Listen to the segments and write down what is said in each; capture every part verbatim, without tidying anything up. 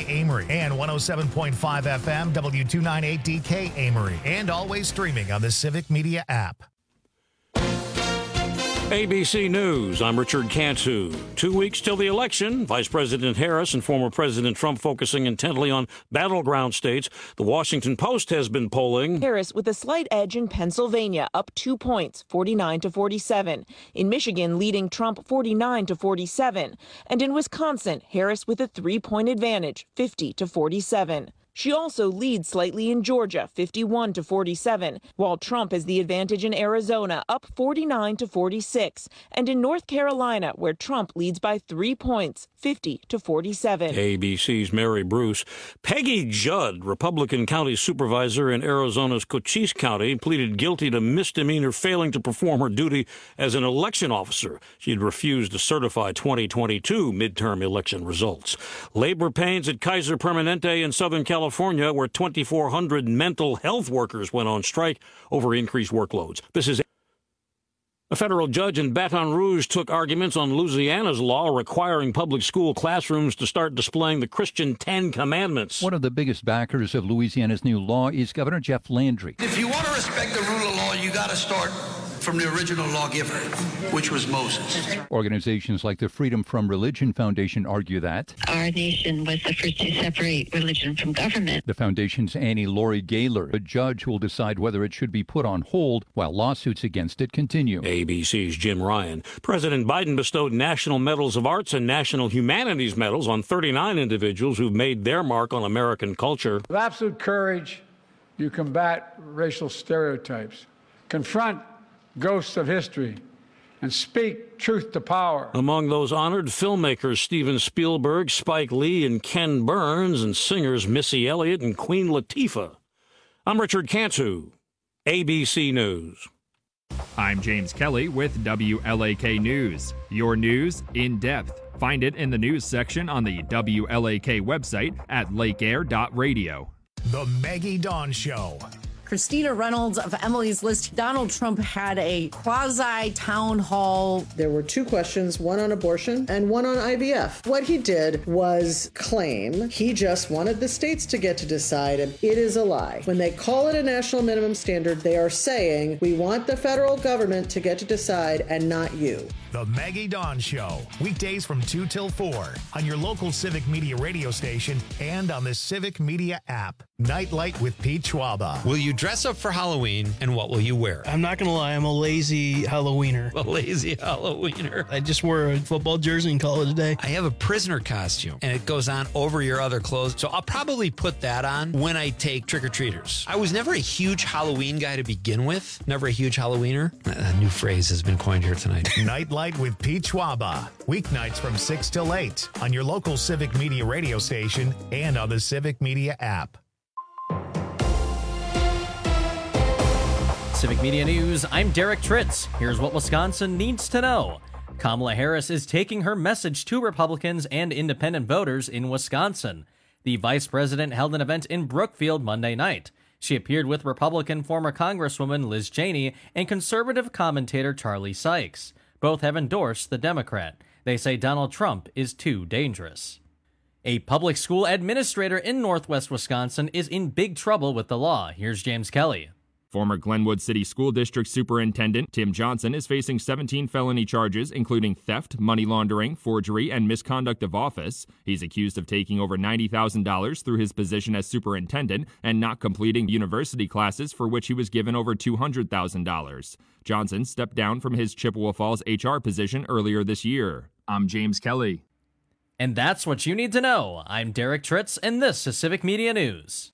Amory, and one oh seven point five F M W two ninety-eight D K Amory, and always streaming on the Civic Media app. A B C News, I'm Richard Cantu. Two weeks till the election, Vice President Harris and former President Trump focusing intently on battleground states. The Washington Post has been polling Harris with a slight edge in Pennsylvania, up two points, forty-nine to forty-seven. In Michigan, leading Trump forty-nine to forty-seven. And in Wisconsin, Harris with a three-point advantage, fifty to forty-seven. She also leads slightly in Georgia, fifty-one to forty-seven, while Trump has the advantage in Arizona, up forty-nine to forty-six, and in North Carolina, where Trump leads by three points, fifty to forty-seven. A B C's Mary Bruce. Peggy Judd, Republican county supervisor in Arizona's Cochise County, pleaded guilty to misdemeanor failing to perform her duty as an election officer. She had refused to certify twenty twenty-two midterm election results. Labor pains at Kaiser Permanente in Southern California. California, where twenty-four hundred mental health workers went on strike over increased workloads. This is a federal judge in Baton Rouge took arguments on Louisiana's law requiring public school classrooms to start displaying the Christian Ten Commandments. One of the biggest backers of Louisiana's new law is Governor Jeff Landry. If you want to respect the rule of law, you got to start from the original lawgiver, which was Moses. Organizations like the Freedom from Religion Foundation argue that our nation was the first to separate religion from government. The foundation's Annie Laurie Gaylor, a judge will decide whether it should be put on hold while lawsuits against it continue. A B C's Jim Ryan. President Biden bestowed National Medals of Arts and National Humanities Medals on thirty-nine individuals who've made their mark on American culture. With absolute courage, you combat racial stereotypes, confront ghosts of history, and speak truth to power. Among those honored, filmmakers Steven Spielberg, Spike Lee, and Ken Burns, and singers Missy Elliott and Queen Latifah. I'm Richard Cantu, A B C News. I'm James Kelly with W L A K News. Your news in depth. Find it in the news section on the W L A K website at lake air dot radio. The Maggie Dawn Show. Christina Reynolds of Emily's List. Donald Trump had a quasi-town hall. There were two questions, one on abortion and one on I V F. What he did was claim he just wanted the states to get to decide, and it is a lie. When they call it a national minimum standard, they are saying we want the federal government to get to decide and not you. The Maggie Dawn Show, weekdays from two till four on your local Civic Media radio station and on the Civic Media app. Nightlight with Pete Schwaba. Will you dress up for Halloween, and what will you wear? I'm not going to lie, I'm a lazy Halloweener. A lazy Halloweener. I just wore a football jersey in college today. I have a prisoner costume, and it goes on over your other clothes, so I'll probably put that on when I take trick-or-treaters. I was never a huge Halloween guy to begin with, never a huge Halloweener. A new phrase has been coined here tonight. Nightlight with Pete Schwaba, weeknights from six till eight on your local Civic Media radio station and on the Civic Media app. Civic Media News, I'm Derek Tritz. Here's what Wisconsin needs to know. Kamala Harris is taking her message to Republicans and independent voters in Wisconsin. The vice president held an event in Brookfield Monday night. She appeared with Republican former Congresswoman Liz Cheney and conservative commentator Charlie Sykes. Both have endorsed the Democrat. They say Donald Trump is too dangerous. A public school administrator in northwest Wisconsin is in big trouble with the law. Here's James Kelly. Former Glenwood City School District Superintendent Tim Johnson is facing seventeen felony charges, including theft, money laundering, forgery, and misconduct of office. He's accused of taking over ninety thousand dollars through his position as superintendent and not completing university classes for which he was given over two hundred thousand dollars. Johnson stepped down from his Chippewa Falls H R position earlier this year. I'm James Kelly. And that's what you need to know. I'm Derek Tritz, and this is Civic Media News.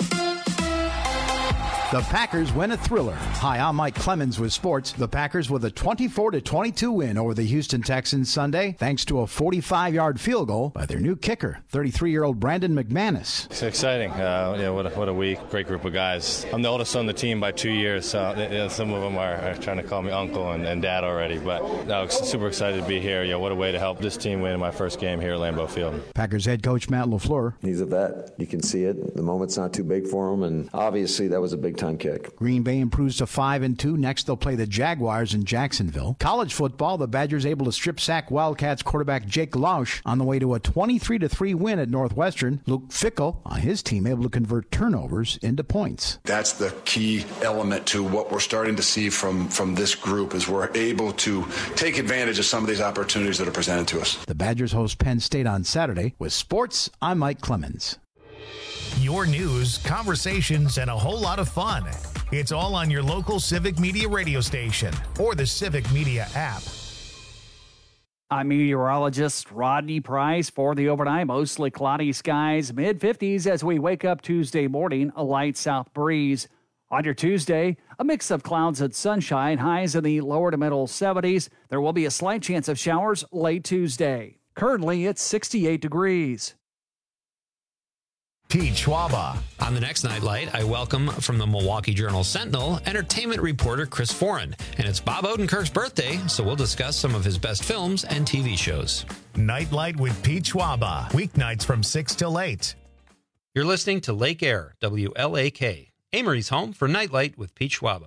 The Packers win a thriller. Hi, I'm Mike Clemens with sports. The Packers with a twenty-four to twenty-two win over the Houston Texans Sunday, thanks to a forty-five-yard field goal by their new kicker, thirty-three-year-old Brandon McManus. It's exciting. Uh, yeah, what a, what a week. Great group of guys. I'm the oldest on the team by two years, so you know, some of them are, are trying to call me uncle and, and dad already. But no, super excited to be here. You know, what a way to help this team win my first game here at Lambeau Field. Packers head coach Matt LaFleur. He's a vet. You can see it. The moment's not too big for him, and obviously that was a big big-time kick. Green Bay improves to five and two. Next, they'll play the Jaguars in Jacksonville. College football, the Badgers able to strip sack Wildcats quarterback Jake Lausch on the way to a twenty-three to three win at Northwestern. Luke Fickell on his team able to convert turnovers into points. That's the key element to what we're starting to see from, from this group is we're able to take advantage of some of these opportunities that are presented to us. The Badgers host Penn State on Saturday. With sports, I'm Mike Clemens. Your news, conversations, and a whole lot of fun. It's all on your local Civic Media radio station or the Civic Media app. I'm meteorologist Rodney Price for the overnight. Mostly cloudy skies, mid fifties as we wake up Tuesday morning, a light south breeze. On your Tuesday, a mix of clouds and sunshine, highs in the lower to middle seventies. There will be a slight chance of showers late Tuesday. Currently, it's sixty-eight degrees. Pete Schwaba. On the next Nightlight, I welcome from the Milwaukee Journal-Sentinel entertainment reporter Chris Foran. And it's Bob Odenkirk's birthday, so we'll discuss some of his best films and T V shows. Nightlight with Pete Schwaba. Weeknights from six till eight. You're listening to Lake Air, W L A K. Amory's home for Nightlight with Pete Schwaba.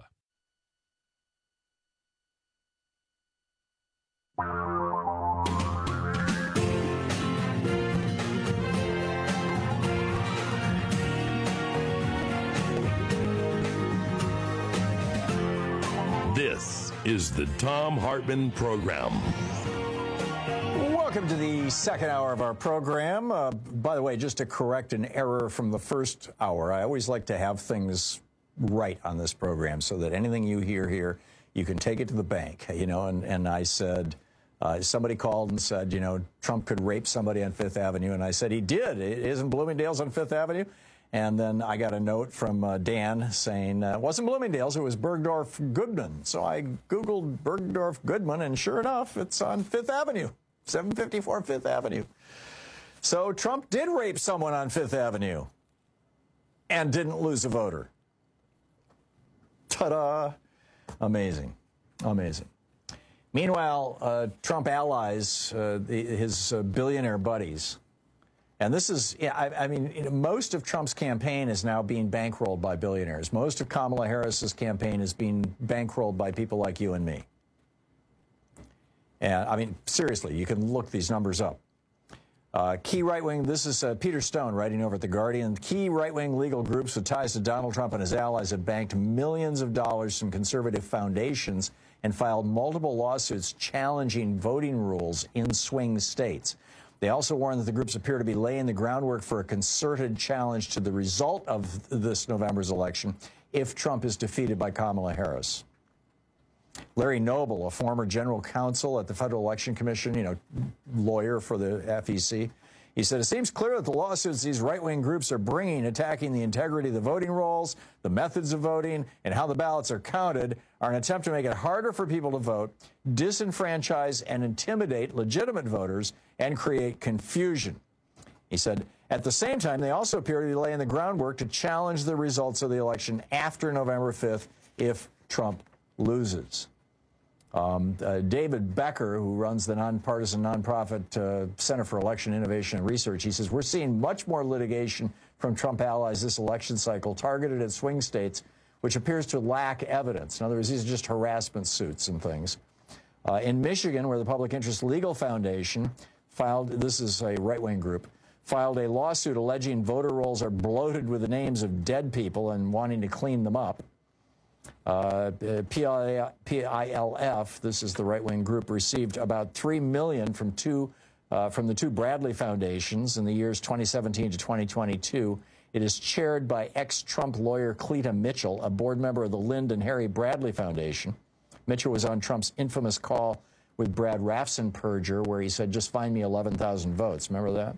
This is the Thom Hartmann Program. Welcome to the second hour of our program. Uh, by the way, just to correct an error from the first hour, I always like to have things right on this program so that anything you hear here, you can take it to the bank, you know, and, and I said, uh, somebody called and said, you know, Trump could rape somebody on Fifth Avenue, and I said he did. It isn't Bloomingdale's on Fifth Avenue? And then I got a note from uh, Dan saying, uh, it wasn't Bloomingdale's, it was Bergdorf Goodman. So I Googled Bergdorf Goodman, and sure enough, it's on Fifth Avenue, seven fifty-four Fifth Avenue. So Trump did rape someone on Fifth Avenue and didn't lose a voter. Ta-da! Amazing. Amazing. Meanwhile, uh, Trump allies, uh, the, his uh, billionaire buddies, and this is, yeah, I, I mean, you know, most of Trump's campaign is now being bankrolled by billionaires. Most of Kamala Harris's campaign is being bankrolled by people like you and me. And I mean, seriously, you can look these numbers up. Uh, key right-wing, this is uh, Peter Stone writing over at The Guardian. Key right-wing legal groups with ties to Donald Trump and his allies have banked millions of dollars from conservative foundations and filed multiple lawsuits challenging voting rules in swing states. They also warn that the groups appear to be laying the groundwork for a concerted challenge to the result of this November's election if Trump is defeated by Kamala Harris. Larry Noble, a former general counsel at the Federal Election Commission, you know, lawyer for the F E C, he said, it seems clear that the lawsuits these right-wing groups are bringing, attacking the integrity of the voting rolls, the methods of voting, and how the ballots are counted, are an attempt to make it harder for people to vote, disenfranchise and intimidate legitimate voters, and create confusion. He said, at the same time, they also appear to be laying the groundwork to challenge the results of the election after November fifth if Trump loses. Um, uh, David Becker, who runs the nonpartisan nonprofit uh, Center for Election Innovation and Research, he says, we're seeing much more litigation from Trump allies this election cycle targeted at swing states, which appears to lack evidence. In other words, these are just harassment suits and things. Uh, in Michigan, where the Public Interest Legal Foundation filed, this is a right-wing group, filed a lawsuit alleging voter rolls are bloated with the names of dead people and wanting to clean them up. Uh, P I L F, this is the right-wing group, received about three million dollars from two uh, from the two Bradley foundations in the years twenty seventeen to twenty twenty-two. It is chaired by ex-Trump lawyer Cleta Mitchell, a board member of the Lynd and Harry Bradley Foundation. Mitchell was on Trump's infamous call with Brad Raffensperger, where he said, just find me eleven thousand votes. Remember that?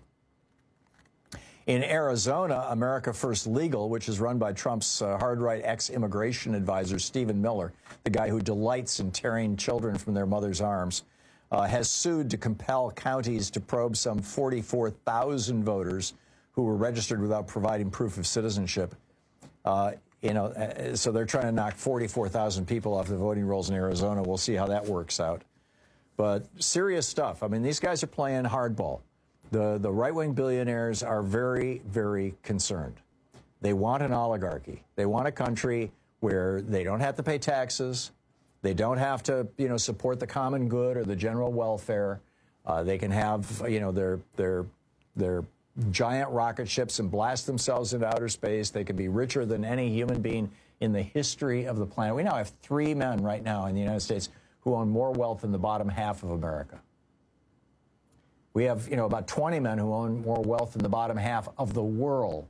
In Arizona, America First Legal, which is run by Trump's uh, hard-right ex-immigration advisor, Stephen Miller, the guy who delights in tearing children from their mother's arms, uh, has sued to compel counties to probe some forty-four thousand voters who were registered without providing proof of citizenship. Uh, you know, uh, so they're trying to knock forty-four thousand people off the voting rolls in Arizona. We'll see how that works out. But serious stuff. I mean, these guys are playing hardball. The, the right-wing billionaires are very, very concerned. They want an oligarchy. They want a country where they don't have to pay taxes. They don't have to, you know, support the common good or the general welfare. Uh, they can have, you know, their their their giant rocket ships and blast themselves into outer space. They can be richer than any human being in the history of the planet. We now have three men right now in the United States who own more wealth than the bottom half of America. We have, you know, about twenty men who own more wealth than the bottom half of the world.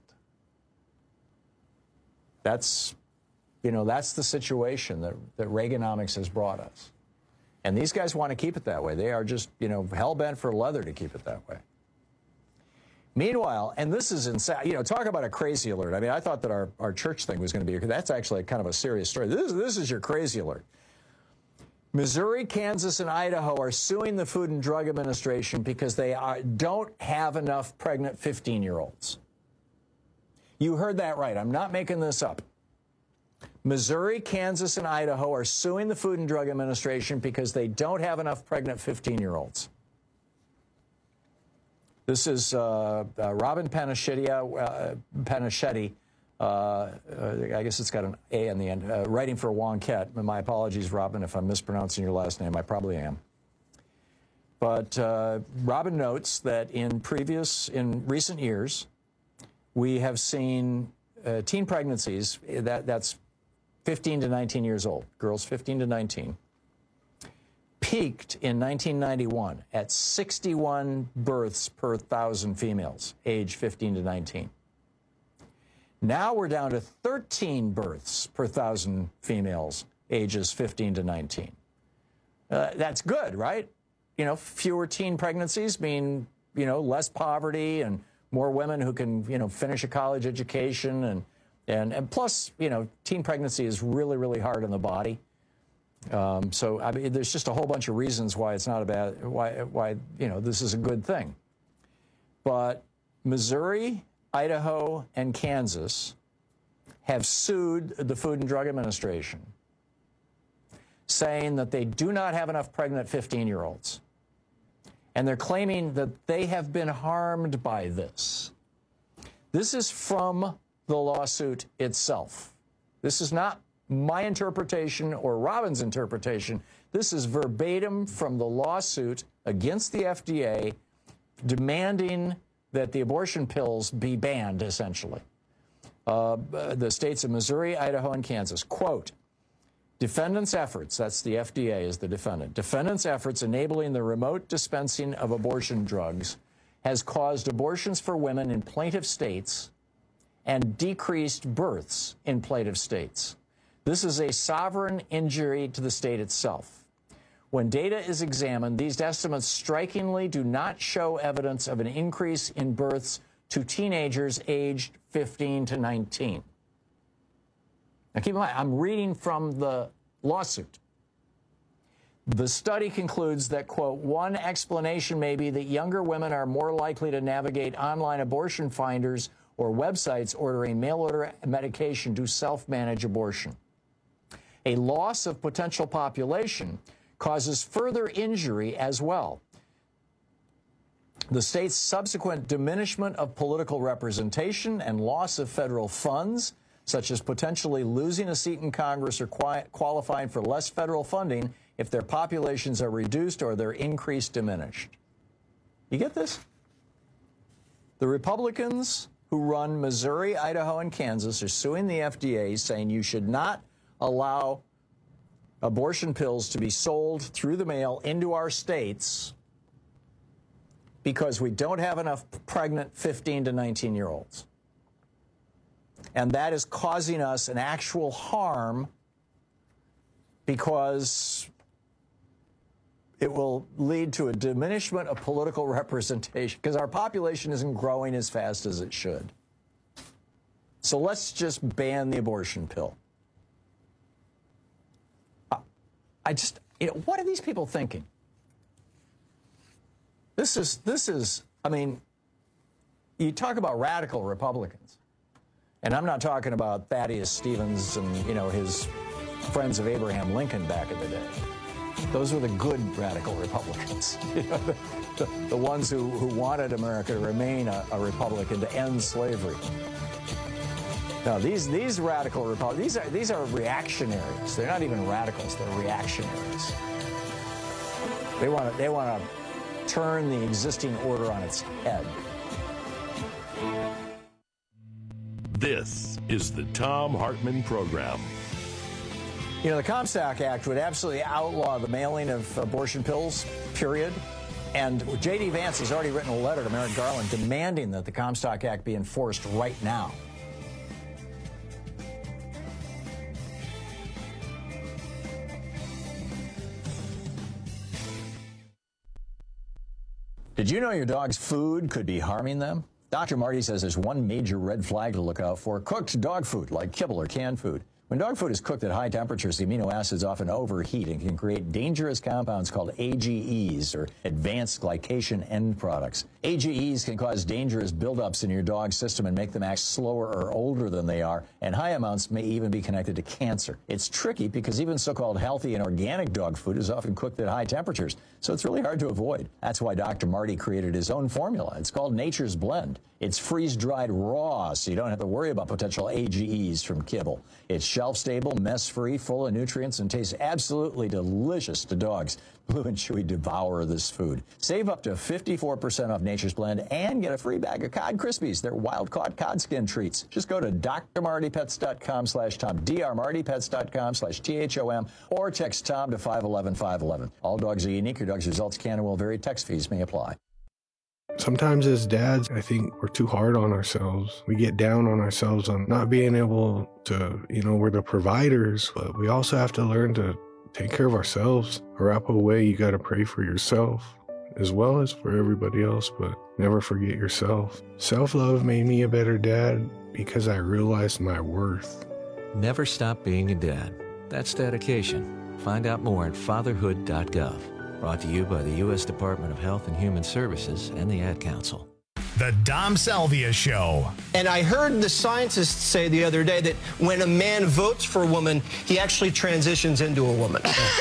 That's, you know, that's the situation that, that Reaganomics has brought us. And these guys want to keep it that way. They are just, you know, hell-bent for leather to keep it that way. Meanwhile, and this is insane, you know, talk about a crazy alert. I mean, I thought that our, our church thing was going to be, that's actually kind of a serious story. This, this is your crazy alert. Missouri, Kansas, and Idaho are suing the Food and Drug Administration because they are, don't have enough pregnant fifteen-year-olds. You heard that right. I'm not making this up. Missouri, Kansas, and Idaho are suing the Food and Drug Administration because they don't have enough pregnant fifteen-year-olds. This is uh, uh, Robin Panischetti, uh, Panischetti uh, uh, I guess it's got an A in the end, uh, writing for Wonkette. My apologies, Robin, if I'm mispronouncing your last name. I probably am. But uh, Robin notes that in previous, in recent years, we have seen uh, teen pregnancies, that, that's fifteen to nineteen years old, girls fifteen to nineteen, peaked in nineteen ninety-one at sixty-one births per thousand females, age fifteen to nineteen. Now we're down to thirteen births per thousand females, ages fifteen to nineteen. Uh, that's good, right? You know, fewer teen pregnancies mean, you know, less poverty and more women who can, you know, finish a college education. And, and, and plus, you know, teen pregnancy is really, really hard on the body. Um, so, I mean, there's just a whole bunch of reasons why it's not a bad, why, why, you know, this is a good thing. But Missouri, Idaho, and Kansas have sued the Food and Drug Administration, saying that they do not have enough pregnant fifteen-year-olds. And they're claiming that they have been harmed by this. This is from the lawsuit itself. This is not my interpretation or Robin's interpretation. This is verbatim from the lawsuit against the F D A, demanding that the abortion pills be banned, essentially. Uh, the states of Missouri, Idaho, and Kansas. Quote, defendants' efforts, that's the F D A is the defendant, defendants' efforts enabling the remote dispensing of abortion drugs has caused abortions for women in plaintiff states and decreased births in plaintiff states. This is a sovereign injury to the state itself. When data is examined, these estimates strikingly do not show evidence of an increase in births to teenagers aged fifteen to nineteen. Now, keep in mind, I'm reading from the lawsuit. The study concludes that, quote, one explanation may be that younger women are more likely to navigate online abortion finders or websites ordering mail-order medication to self-manage abortion. A loss of potential population causes further injury as well. The state's subsequent diminishment of political representation and loss of federal funds, such as potentially losing a seat in Congress or qualifying for less federal funding if their populations are reduced or their increase diminished. You get this? The Republicans who run Missouri, Idaho, and Kansas are suing the F D A, saying you should not allow abortion pills to be sold through the mail into our states because we don't have enough pregnant fifteen to nineteen-year-olds. And that is causing us an actual harm because it will lead to a diminishment of political representation because our population isn't growing as fast as it should. So let's just ban the abortion pill. I just, you know, what are these people thinking? This is, this is, I mean, you talk about radical Republicans, and I'm not talking about Thaddeus Stevens and, you know, his friends of Abraham Lincoln back in the day. Those were the good radical Republicans, you know, the, the, the ones who, who wanted America to remain a, a republic and to end slavery. No, these these radical Republicans, these are these are reactionaries. They're not even radicals. They're reactionaries. They want to they want to turn the existing order on its head. This is the Thom Hartmann Program. You know, the Comstock Act would absolutely outlaw the mailing of abortion pills, period. And J D. Vance has already written a letter to Merrick Garland demanding that the Comstock Act be enforced right now. Did you know your dog's food could be harming them? Doctor Marty says there's one major red flag to look out for: cooked dog food, like kibble or canned food. When dog food is cooked at high temperatures, the amino acids often overheat and can create dangerous compounds called A G Es, or advanced glycation end products. A G Es can cause dangerous buildups in your dog's system and make them act slower or older than they are, and high amounts may even be connected to cancer. It's tricky because even so-called healthy and organic dog food is often cooked at high temperatures, so it's really hard to avoid. That's why Doctor Marty created his own formula. It's called Nature's Blend. It's freeze-dried raw, so you don't have to worry about potential A G Es from kibble. It's shelf-stable, mess-free, full of nutrients, and tastes absolutely delicious to dogs. Blue and Chewy devour this food. Save up to fifty-four percent off Nature's Blend and get a free bag of Cod Krispies. They're wild-caught cod skin treats. Just go to d r marty pets dot com slash Tom, d r marty pets dot com slash T H O M, or text Tom to five one one, five one one. All dogs are unique. Your dog's results can and will vary. Text fees may apply. Sometimes as dads, I think we're too hard on ourselves. We get down on ourselves on not being able to, you know, we're the providers, but we also have to learn to take care of ourselves. Arapaho way, you got to pray for yourself as well as for everybody else, but never forget yourself. Self-love made me a better dad because I realized my worth. Never stop being a dad. That's dedication. Find out more at fatherhood dot gov. Brought to you by the U S Department of Health and Human Services and the Ad Council. The Dom Salvia Show. And I heard the scientists say the other day that when a man votes for a woman, he actually transitions into a woman.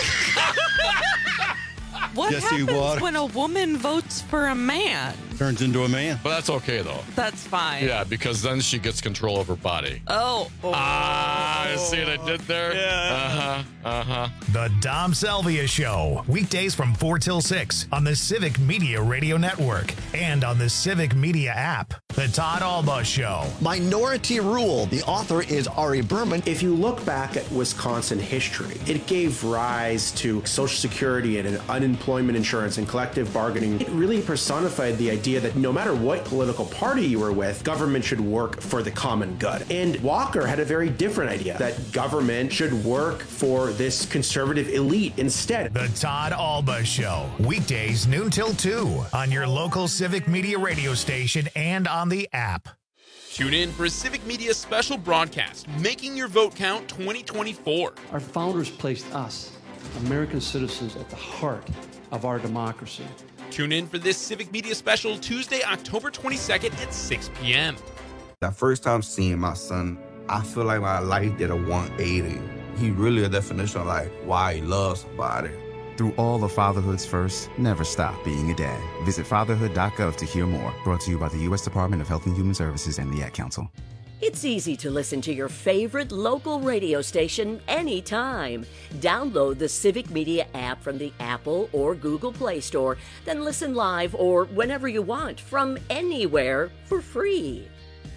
What Jesse happens Water. when a woman votes for a man? Turns into a man. But that's okay, though. That's fine. Yeah, because then she gets control of her body. Oh. oh. Ah, I see what I did there? Yeah. Uh-huh, uh-huh. The Dom Salvia Show. Weekdays from four till six on the Civic Media Radio Network and on the Civic Media app. The Todd Alba Show. Minority Rule. The author is Ari Berman. If you look back at Wisconsin history, it gave rise to Social Security and unemployment insurance and collective bargaining. It really personified the idea that no matter what political party you were with, government should work for the common good. And Walker had a very different idea, that government should work for this conservative elite instead. The Todd Alba Show. Weekdays noon till two on your local Civic Media radio station and on the app. Tune in for a Civic Media special broadcast, Making Your Vote Count twenty twenty-four. Our founders placed us, American citizens, at the heart of our democracy. Tune in for this Civic Media special Tuesday, October twenty-second at six p.m. The first time seeing my son, I feel like my life did a one eighty. He really a definition of like why he loves somebody. Through all of fatherhood's first, never stop being a dad. Visit fatherhood dot gov to hear more. Brought to you by the U S Department of Health and Human Services and the Ad Council. It's easy to listen to your favorite local radio station anytime. Download the Civic Media app from the Apple or Google Play Store, then listen live or whenever you want from anywhere for free.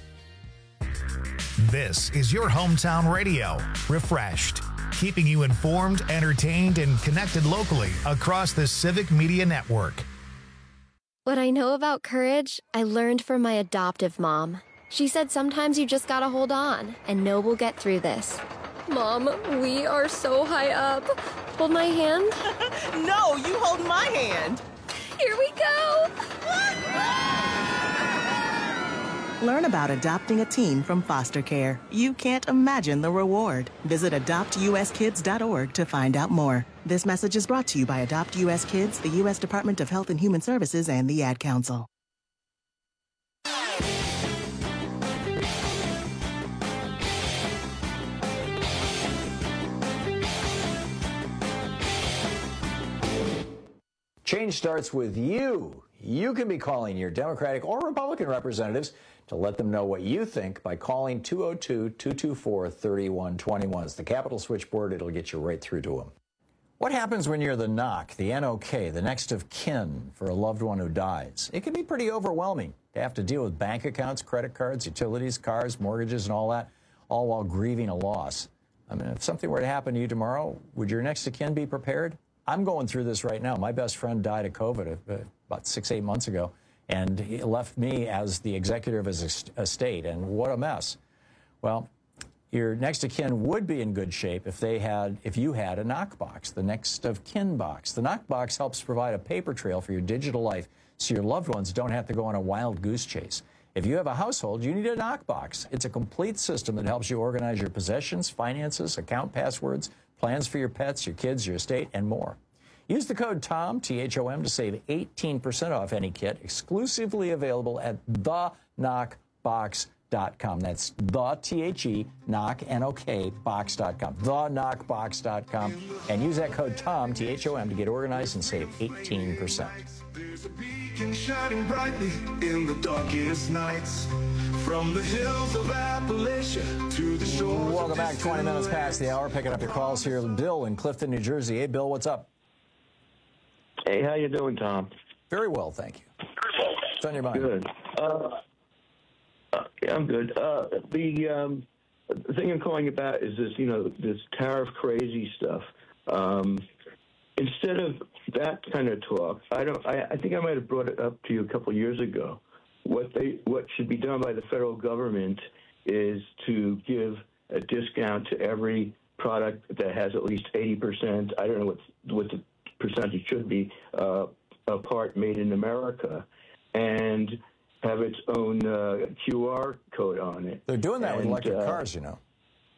This is your hometown radio, refreshed, keeping you informed, entertained, and connected locally across the Civic Media Network. What I know about courage, I learned from my adoptive mom. She said sometimes you just gotta hold on and know we'll get through this. Mom, we are so high up. Hold my hand. No, you hold my hand. Here we go. Learn about adopting a teen from foster care. You can't imagine the reward. Visit adopt u s kids dot org to find out more. This message is brought to you by Adopt U S Kids, the U S Department of Health and Human Services, and the Ad Council. Change starts with you. You can be calling your Democratic or Republican representatives to let them know what you think by calling two oh two, two two four, three one two one. It's the Capitol switchboard. It'll get you right through to them. What happens when you're the N O C, the N O K, the next of kin for a loved one who dies? It can be pretty overwhelming to have to deal with bank accounts, credit cards, utilities, cars, mortgages, and all that, all while grieving a loss. I mean, if something were to happen to you tomorrow, would your next of kin be prepared? I'm going through this right now. My best friend died of COVID about six, eight months ago, and he left me as the executor of his estate, and what a mess. Well, your next of kin would be in good shape if they had, if you had a knockbox, the next of kin box. The knockbox helps provide a paper trail for your digital life so your loved ones don't have to go on a wild goose chase. If you have a household, you need a knockbox. It's a complete system that helps you organize your possessions, finances, account passwords, plans for your pets, your kids, your estate, and more. Use the code TOM, T H O M, to save eighteen percent off any kit, exclusively available at the knockbox dot com. That's the T H E knock N O K box dot com. the knockbox dot com. And use that code TOM, T H O M, to get organized and save eighteen percent. There's a beacon shining brightly in the darkest nights. From the hills of Appalachia to the shores. Welcome back. twenty minutes past the hour. Picking up your calls here. Bill in Clifton, New Jersey. Hey, Bill, what's up? Hey, how you doing, Tom? Very well, thank you. What's on your mind? Good. Uh, uh, yeah, I'm good. Uh, the, um, the thing I'm calling about is this, you know, this tariff crazy stuff. Um, instead of that kind of talk, I don't. I, I think I might have brought it up to you a couple of years ago. What they, what should be done by the federal government is to give a discount to every product that has at least eighty percent. I don't know what what the percentage should be, uh, a part made in America, and have its own uh, Q R code on it. They're doing that and, with electric uh, cars, you know.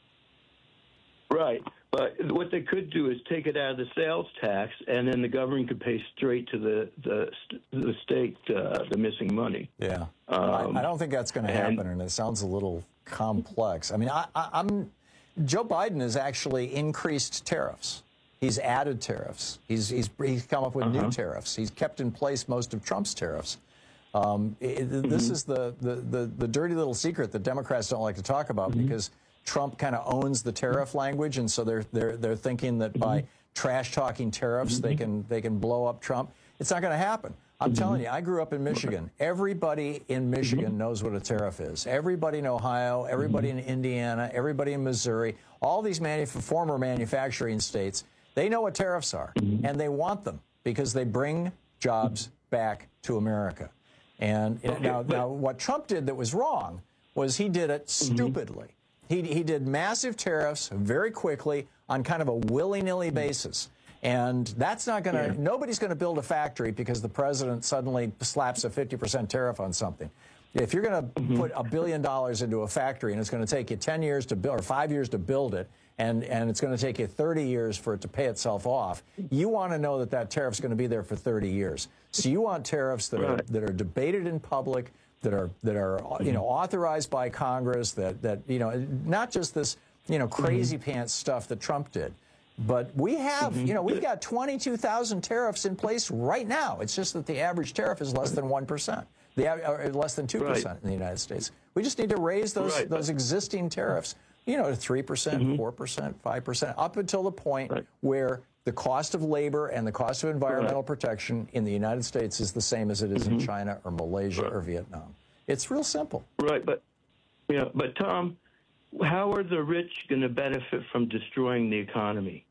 Right. But what they could do is take it out of the sales tax, and then the government could pay straight to the the, the state uh, the missing money. Yeah. Um, I, I don't think that's going to happen, and it sounds a little complex. I mean, I, I, I'm Joe Biden has actually increased tariffs. He's added tariffs. He's he's he's come up with uh-huh. new tariffs. He's kept in place most of Trump's tariffs. Um, it, mm-hmm. This is the, the, the, the dirty little secret that Democrats don't like to talk about mm-hmm. because Trump kind of owns the tariff language, and so they're they're they're thinking that mm-hmm. by trash talking tariffs mm-hmm. they can they can blow up Trump. It's not going to happen. I'm mm-hmm. telling you, I grew up in Michigan. Everybody in Michigan mm-hmm. knows what a tariff is. Everybody in Ohio, everybody mm-hmm. in Indiana, everybody in Missouri, all these manuf- former manufacturing states. They know what tariffs are, mm-hmm. and they want them because they bring jobs back to America. And okay, now, now, what Trump did that was wrong was he did it stupidly. Mm-hmm. He, he did massive tariffs very quickly on kind of a willy-nilly basis. And that's not going to, yeah. nobody's going to build a factory because the president suddenly slaps a fifty percent tariff on something. If you're going to mm-hmm. put a billion dollars into a factory and it's going to take you ten years to build, or five years to build it, and, and it's going to take you thirty years for it to pay itself off, you want to know that that tariff's going to be there for thirty years. So you want tariffs that right. are that are debated in public, that are that are you know authorized by Congress, that that you know not just this you know crazy mm-hmm. pants stuff that Trump did. But we have, mm-hmm. you know, we've got twenty-two thousand tariffs in place right now. It's just that the average tariff is less than one percent. The uh, less than two percent right. in the United States. We just need to raise those right. those existing tariffs, you know, to three percent, mm-hmm. four percent, five percent, up until the point right. where the cost of labor and the cost of environmental right. protection in the United States is the same as it is mm-hmm. in China or Malaysia right. or Vietnam. It's real simple. Right, but you know, but Tom, how are the rich going to benefit from destroying the economy?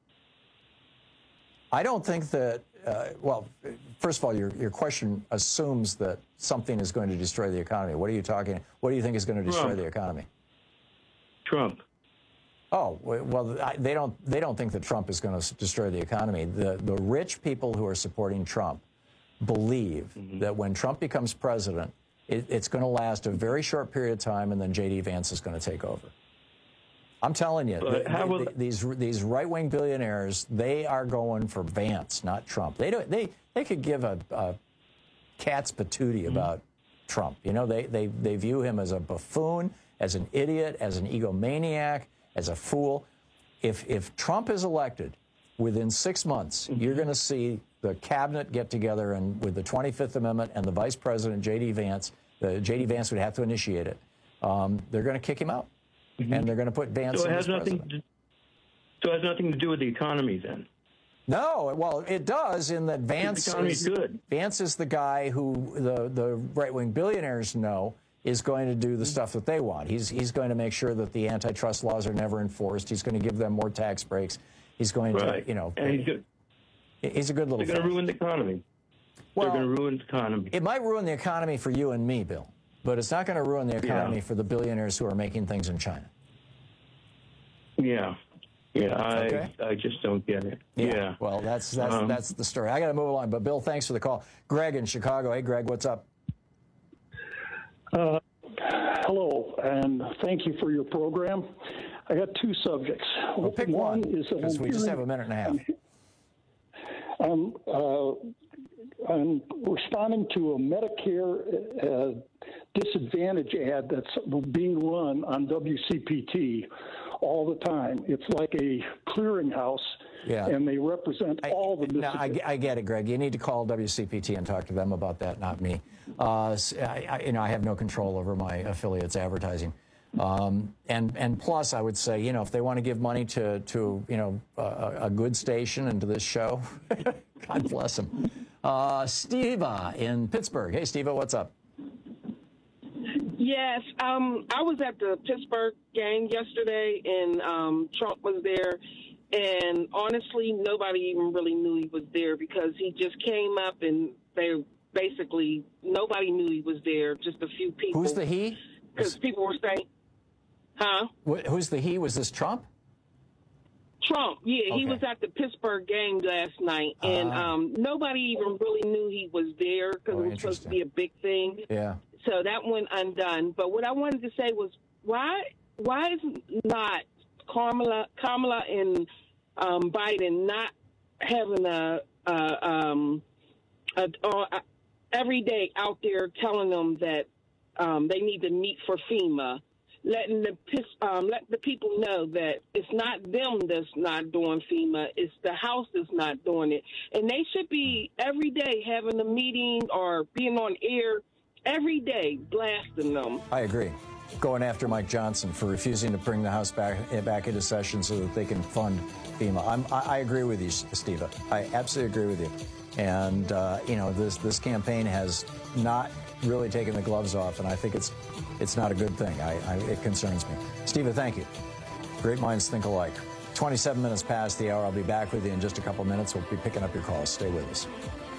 I don't think that, uh, well, first of all, your, your question assumes that something is going to destroy the economy. What are you talking, what do you think is going to destroy Trump. the economy? Trump. Oh, well, they don't, they don't think that Trump is going to destroy the economy. The, the rich people who are supporting Trump believe mm-hmm. that when Trump becomes president, it, it's going to last a very short period of time, and then J D Vance is going to take over. I'm telling you, the, the, the, these these right-wing billionaires, they are going for Vance, not Trump. They do, they they could give a, a cat's patootie mm-hmm. about Trump. You know, they, they they view him as a buffoon, as an idiot, as an egomaniac, as a fool. If if Trump is elected, within six months, mm-hmm. you're going to see the cabinet get together and with the twenty-fifth Amendment and the Vice President, J D Vance, The J D. Vance would have to initiate it. Um, they're going to kick him out, mm-hmm. and they're going to put Vance so it in has as nothing president. To, so it has nothing to do with the economy then? No, well, it does in that Vance is, good. Vance is the guy who the, the right-wing billionaires know is going to do the stuff that they want. He's, he's going to make sure that the antitrust laws are never enforced. He's going to give them more tax breaks. He's going right. to, you know... And he's good. He's a good little They're going to ruin the economy. Well, They're going to ruin the economy. It might ruin the economy for you and me, Bill, but it's not going to ruin the economy yeah. for the billionaires who are making things in China. Yeah. Yeah, I okay. I just don't get it. Yeah. yeah. Well, that's that's um, that's the story. I got to move along. But Bill, thanks for the call. Greg in Chicago. Hey, Greg, what's up? Uh, hello, and thank you for your program. I got two subjects. Well, pick one, one is because we just have a minute and a half. I'm, uh, I'm responding to a Medicare uh, disadvantage ad that's being run on W C P T all the time. It's like a clearinghouse, yeah. and they represent I, all the no, I, I get it, Greg. You need to call W C P T and talk to them about that, not me. Uh, I, I, you know, I have no control over my affiliates' advertising. Um, and and plus, I would say, you know, if they want to give money to to you know a, a good station and to this show, God bless them. Uh, Steva in Pittsburgh. Hey, Steva, what's up? Yes, um, I was at the Pittsburgh game yesterday, and um, Trump was there. And honestly, nobody even really knew he was there because he just came up, and they basically nobody knew he was there. Just a few people. Who's the he? Because people were saying, "Huh? Wh- who's the he? Was this Trump?" Trump, yeah, okay. He was at the Pittsburgh game last night, and uh, um, nobody even really knew he was there because oh, it was supposed to be a big thing. Yeah. So that went undone. But what I wanted to say was, why why is not Kamala Kamala and um, Biden not having a, a, um, a, a every day out there telling them that um, they need to meet for FEMA? Letting the um, let the people know that it's not them that's not doing FEMA, it's the House that's not doing it. And they should be every day having a meeting or being on air every day blasting them. I agree. Going after Mike Johnson for refusing to bring the House back back into session so that they can fund FEMA. I'm, I, I agree with you, Steve. I absolutely agree with you. And, uh, you know, this, this campaign has not really taken the gloves off, and I think it's it's not a good thing. I, I, it concerns me. Steve, thank you. Great minds think alike. twenty-seven minutes past the hour. I'll be back with you in just a couple minutes. We'll be picking up your calls. Stay with us.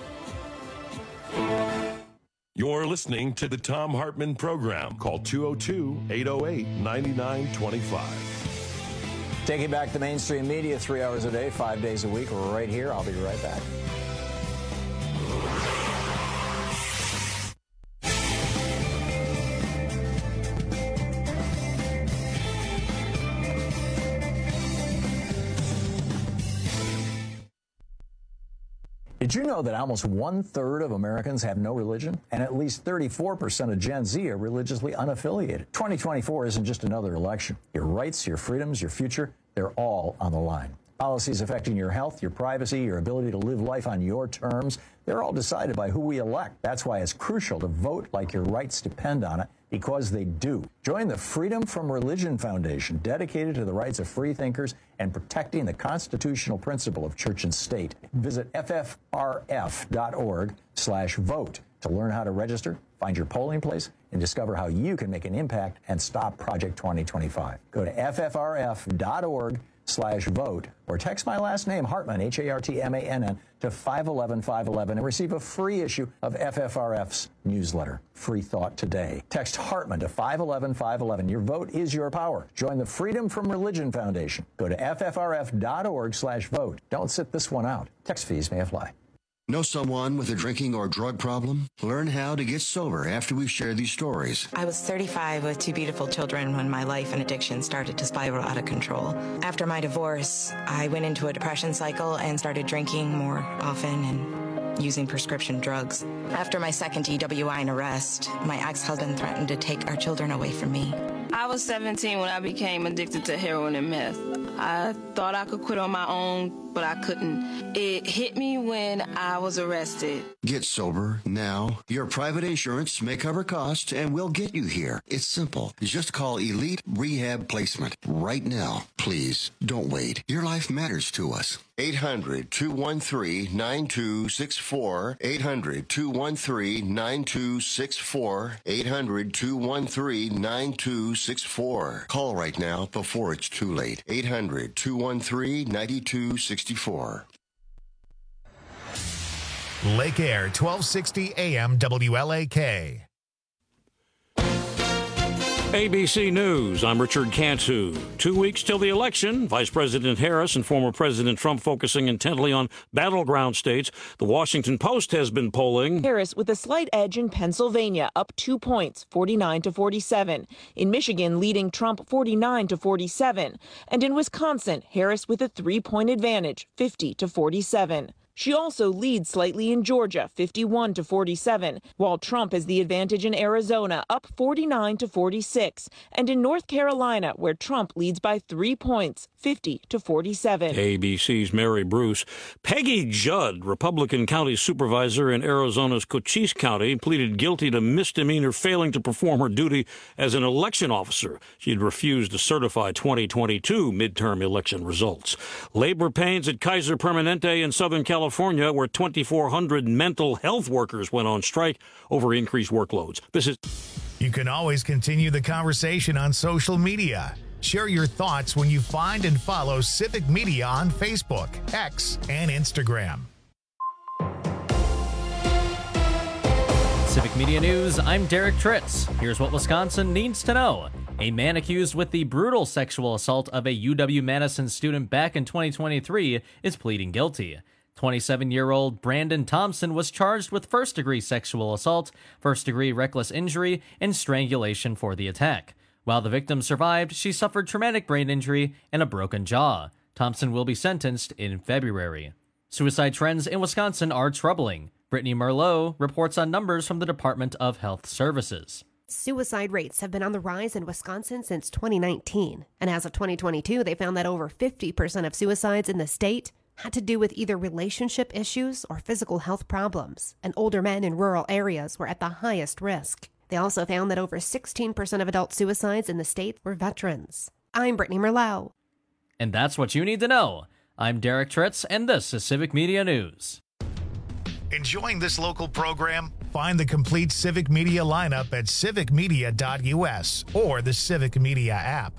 You're listening to the Thom Hartmann Program. Call two oh two, eight oh eight, nine nine two five. Taking back the mainstream media three hours a day, five days a week. We're right here. I'll be right back. Did you know that almost one-third of Americans have no religion? And at least thirty-four percent of Gen Z are religiously unaffiliated. twenty twenty-four isn't just another election. Your rights, your freedoms, your future, they're all on the line. Policies affecting your health, your privacy, your ability to live life on your terms, they're all decided by who we elect. That's why it's crucial to vote like your rights depend on it, because they do. Join the Freedom from Religion Foundation, dedicated to the rights of free thinkers and protecting the constitutional principle of church and state. Visit F F R F dot org slash vote to learn how to register, find your polling place, and discover how you can make an impact and stop Project twenty twenty-five. Go to F F R F dot org slash vote or text my last name, Hartmann, H A R T M A N N, to five one one, five one one and receive a free issue of F F R F's newsletter, Free Thought Today. Text Hartmann to five one one, five one one. Your vote is your power. Join the Freedom from Religion Foundation. Go to F F R F dot org slash vote. Don't sit this one out. Text fees may apply. Know someone with a drinking or drug problem? Learn how to get sober after we've shared these stories. I was thirty-five with two beautiful children when my life and addiction started to spiral out of control. After my divorce, I went into a depression cycle and started drinking more often and using prescription drugs. After my second D W I and arrest, my ex-husband threatened to take our children away from me. I was seventeen when I became addicted to heroin and meth. I thought I could quit on my own, but I couldn't. It hit me when I was arrested. Get sober now. Your private insurance may cover costs and we'll get you here. It's simple. Just call Elite Rehab Placement right now. Please don't wait. Your life matters to us. eight hundred, two one three, nine two six four. eight hundred, two one three, nine two six four. eight hundred, two one three, nine two six four. Call right now before it's too late. eight hundred, two one three, nine two six four. Lake Air, twelve sixty A M W L A K. A B C News, I'm Richard Cantu. Two weeks till the election, Vice President Harris and former President Trump focusing intently on battleground states. The Washington Post has been polling. Harris with a slight edge in Pennsylvania, up two points, forty-nine to forty-seven. In Michigan, leading Trump forty-nine to forty-seven. And in Wisconsin, Harris with a three-point advantage, fifty to forty-seven. She also leads slightly in Georgia, fifty-one to forty-seven, while Trump has the advantage in Arizona, up forty-nine to forty-six, and in North Carolina, where Trump leads by three points, fifty to forty-seven. A B C's Mary Bruce. Peggy Judd, Republican county supervisor in Arizona's Cochise County, pleaded guilty to misdemeanor failing to perform her duty as an election officer. She had refused to certify twenty twenty-two midterm election results. Labor pains at Kaiser Permanente in Southern California, where twenty-four hundred mental health workers went on strike over increased workloads. This is. You can always continue the conversation on social media. Share your thoughts when you find and follow Civic Media on Facebook, X, and Instagram. Civic Media News, I'm Derek Tritz. Here's what Wisconsin needs to know. A man accused with the brutal sexual assault of a U W-Madison student back in twenty twenty-three is pleading guilty. twenty-seven-year-old Brandon Thompson was charged with first-degree sexual assault, first-degree reckless injury, and strangulation for the attack. While the victim survived, she suffered traumatic brain injury and a broken jaw. Thompson will be sentenced in February. Suicide trends in Wisconsin are troubling. Brittany Merlot reports on numbers from the Department of Health Services. Suicide rates have been on the rise in Wisconsin since twenty nineteen. And as of twenty twenty-two, they found that over fifty percent of suicides in the state had to do with either relationship issues or physical health problems, and older men in rural areas were at the highest risk. They also found that over sixteen percent of adult suicides in the state were veterans. I'm Brittany Merlot. And that's what you need to know. I'm Derek Tritz, and this is Civic Media News. Enjoying this local program? Find the complete Civic Media lineup at civic media dot U S or the Civic Media app.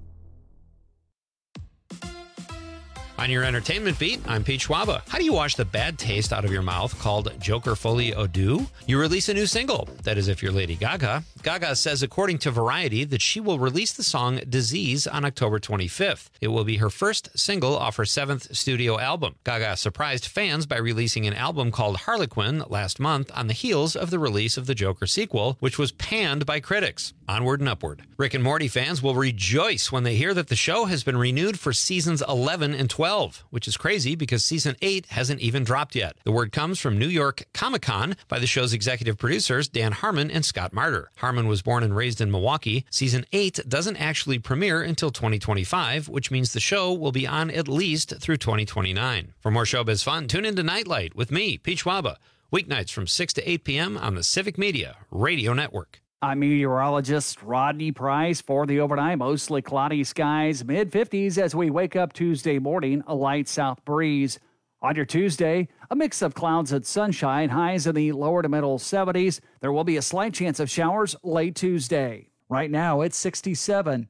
On your entertainment beat, I'm Pete Schwaba. How do you wash the bad taste out of your mouth called Joker Folie Eau Douce? You release a new single. That is if you're Lady Gaga. Gaga says, according to Variety, that she will release the song Disease on October twenty-fifth. It will be her first single off her seventh studio album. Gaga surprised fans by releasing an album called Harlequin last month on the heels of the release of the Joker sequel, which was panned by critics. Onward and upward. Rick and Morty fans will rejoice when they hear that the show has been renewed for seasons eleven and twelve, which is crazy because season eight hasn't even dropped yet. The word comes from New York Comic-Con by the show's executive producers Dan Harmon and Scott Marder. Harmon was born and raised in Milwaukee. Season eight doesn't actually premiere until twenty twenty-five, which means the show will be on at least through twenty twenty-nine. For more showbiz fun, tune into Nightlight with me, Pete Schwaba, weeknights from six to eight p.m. on the Civic Media Radio Network. I'm meteorologist Rodney Price for the overnight. Mostly cloudy skies, mid fifties as we wake up Tuesday morning, a light south breeze. On your Tuesday, a mix of clouds and sunshine, highs in the lower to middle seventies. There will be a slight chance of showers late Tuesday. Right now, it's sixty-seven.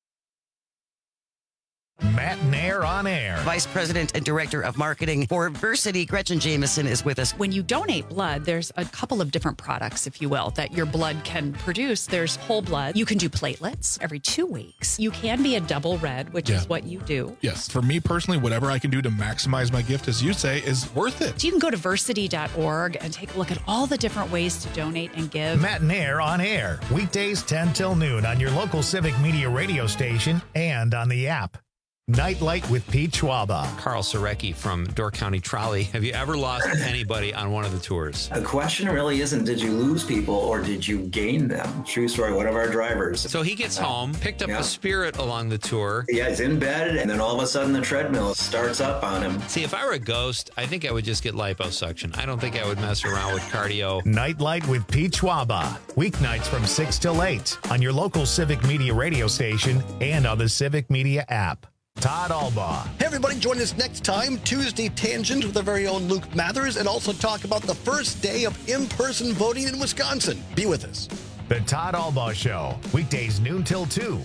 Matt Nair on air. Vice President and Director of Marketing for Versity, Gretchen Jameson, is with us. When you donate blood, there's a couple of different products, if you will, that your blood can produce. There's whole blood. You can do platelets every two weeks. You can be a double red, which Yeah. is what you do. Yes. For me personally, whatever I can do to maximize my gift, as you say, is worth it. So you can go to versity dot org and take a look at all the different ways to donate and give. Matt Nair on air. Weekdays ten till noon on your local Civic Media radio station and on the app. Nightlight with Pete Schwaba. Carl Sorecki from Door County Trolley. Have you ever lost anybody on one of the tours? The question really isn't did you lose people or did you gain them? True story, one of our drivers. So he gets home, picked up yeah. a Spirit along the tour. Yeah, he's in bed, and then all of a sudden the treadmill starts up on him. See, if I were a ghost, I think I would just get liposuction. I don't think I would mess around with cardio. Nightlight with Pete Schwaba. Weeknights from six till eight on your local Civic Media radio station and on the Civic Media app. Todd Albaugh. Hey, everybody, join us next time, Tuesday Tangent with our very own Luke Mathers, and also talk about the first day of in-person voting in Wisconsin. Be with us. The Todd Albaugh Show, weekdays noon till two.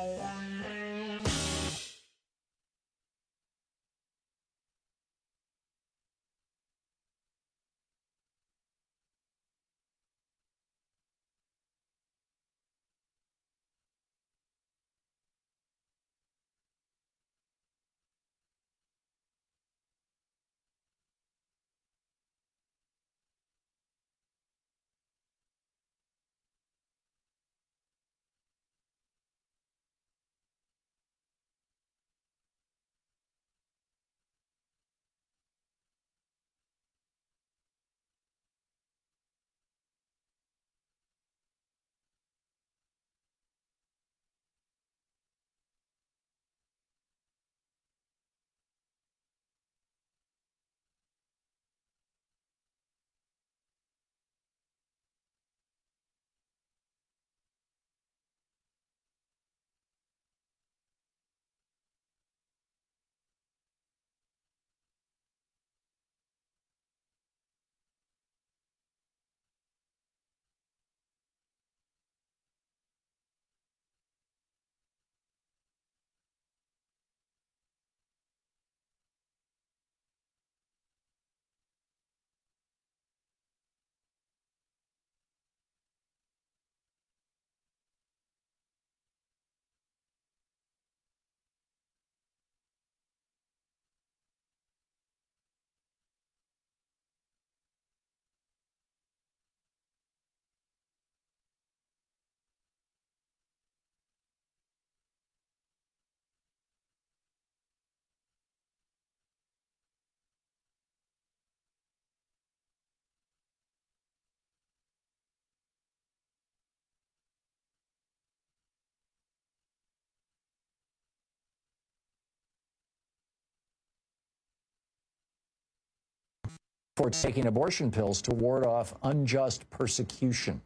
For taking abortion pills to ward off unjust persecution.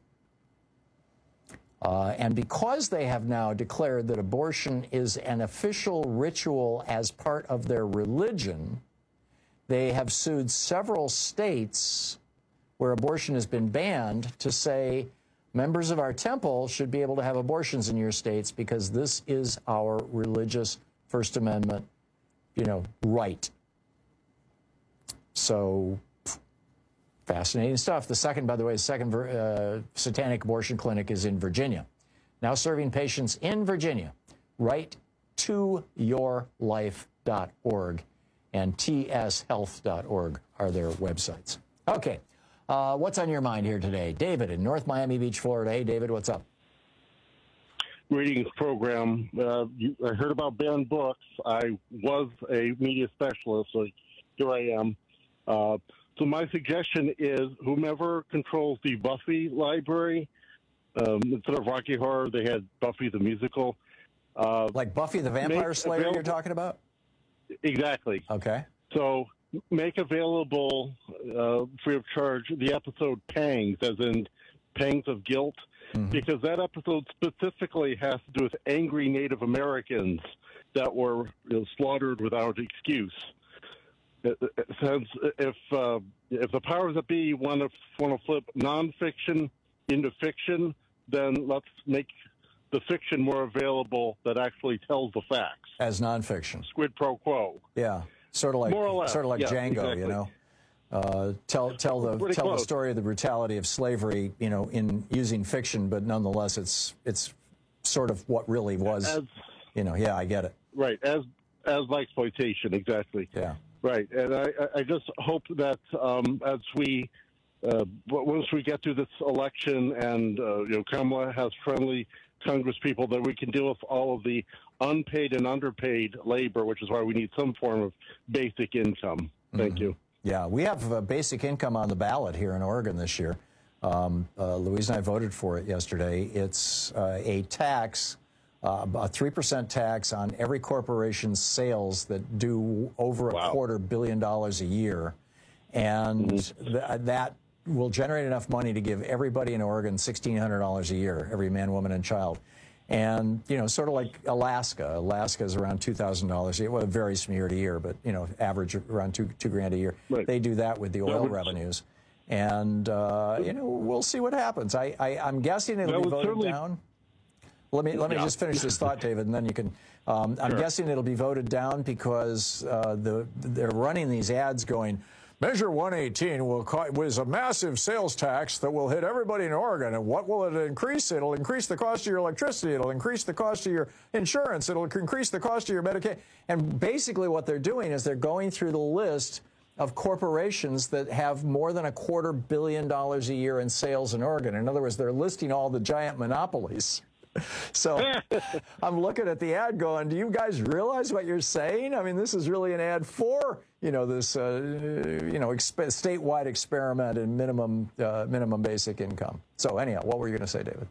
Uh, and because they have now declared that abortion is an official ritual as part of their religion, they have sued several states where abortion has been banned to say members of our temple should be able to have abortions in your states because this is our religious First Amendment, you know, right. So, fascinating stuff. The second, by the way, the second uh, satanic abortion clinic is in Virginia. Now serving patients in Virginia. Right to your life dot org and t s health dot org are their websites. Okay, uh, what's on your mind here today? David in North Miami Beach, Florida. Hey, David, what's up? Readings program. Uh, you, I heard about banned books. I was a media specialist, so here I am. Uh, So my suggestion is whomever controls the Buffy library, um, instead of Rocky Horror, they had Buffy the musical. Uh, like Buffy the Vampire Slayer available, you're talking about? Exactly. Okay. So make available, uh, free of charge, the episode Pangs, as in Pangs of Guilt, mm-hmm. because that episode specifically has to do with angry Native Americans that were you know, slaughtered without excuse. It, it says if uh, if the powers that be want to want to flip nonfiction into fiction, then let's make the fiction more available that actually tells the facts as nonfiction. Squid pro quo. Yeah, sort of like more or less. sort of like yeah, Django. exactly. You know, uh, tell tell the Pretty tell close. the story of the brutality of slavery. You know, in using fiction, but nonetheless, it's it's sort of what really was. As, you know, yeah, I get it. Right, as as exploitation, exactly. Yeah. Right, and I, I just hope that um, as we, uh, once we get through this election and uh, you know Kamala has friendly Congress people that we can deal with all of the unpaid and underpaid labor, which is why we need some form of basic income. Thank mm-hmm. you. Yeah, we have uh, basic income on the ballot here in Oregon this year. Um, uh, Louise and I voted for it yesterday. It's uh, a tax, uh, a three percent tax on every corporation's sales that do over wow. a quarter billion dollars a year. And mm-hmm. th- that will generate enough money to give everybody in Oregon sixteen hundred dollars a year, every man, woman, and child. And, you know, sort of like Alaska. Alaska is around two thousand dollars a year. Well, it varies from year to year, but, you know, average around two, two grand a year. Right. They do that with the oil yeah, revenues. And, uh, you know, we'll see what happens. I, I, I'm guessing it'll be voted certainly... down. Let me let me yeah. just finish this thought, David, and then you can. Um, I'm sure. guessing it'll be voted down because uh, the they're running these ads going, Measure one eighteen will was a massive sales tax that will hit everybody in Oregon. And what will it increase? It'll increase the cost of your electricity. It'll increase the cost of your insurance. It'll increase the cost of your Medicaid. And basically what they're doing is they're going through the list of corporations that have more than a quarter billion dollars a year in sales in Oregon. In other words, they're listing all the giant monopolies. So I'm looking at the ad going, do you guys realize what you're saying? I mean, this is really an ad for, you know, this, uh, you know, exp- statewide experiment in minimum uh, minimum basic income. So anyhow, what were you going to say, David?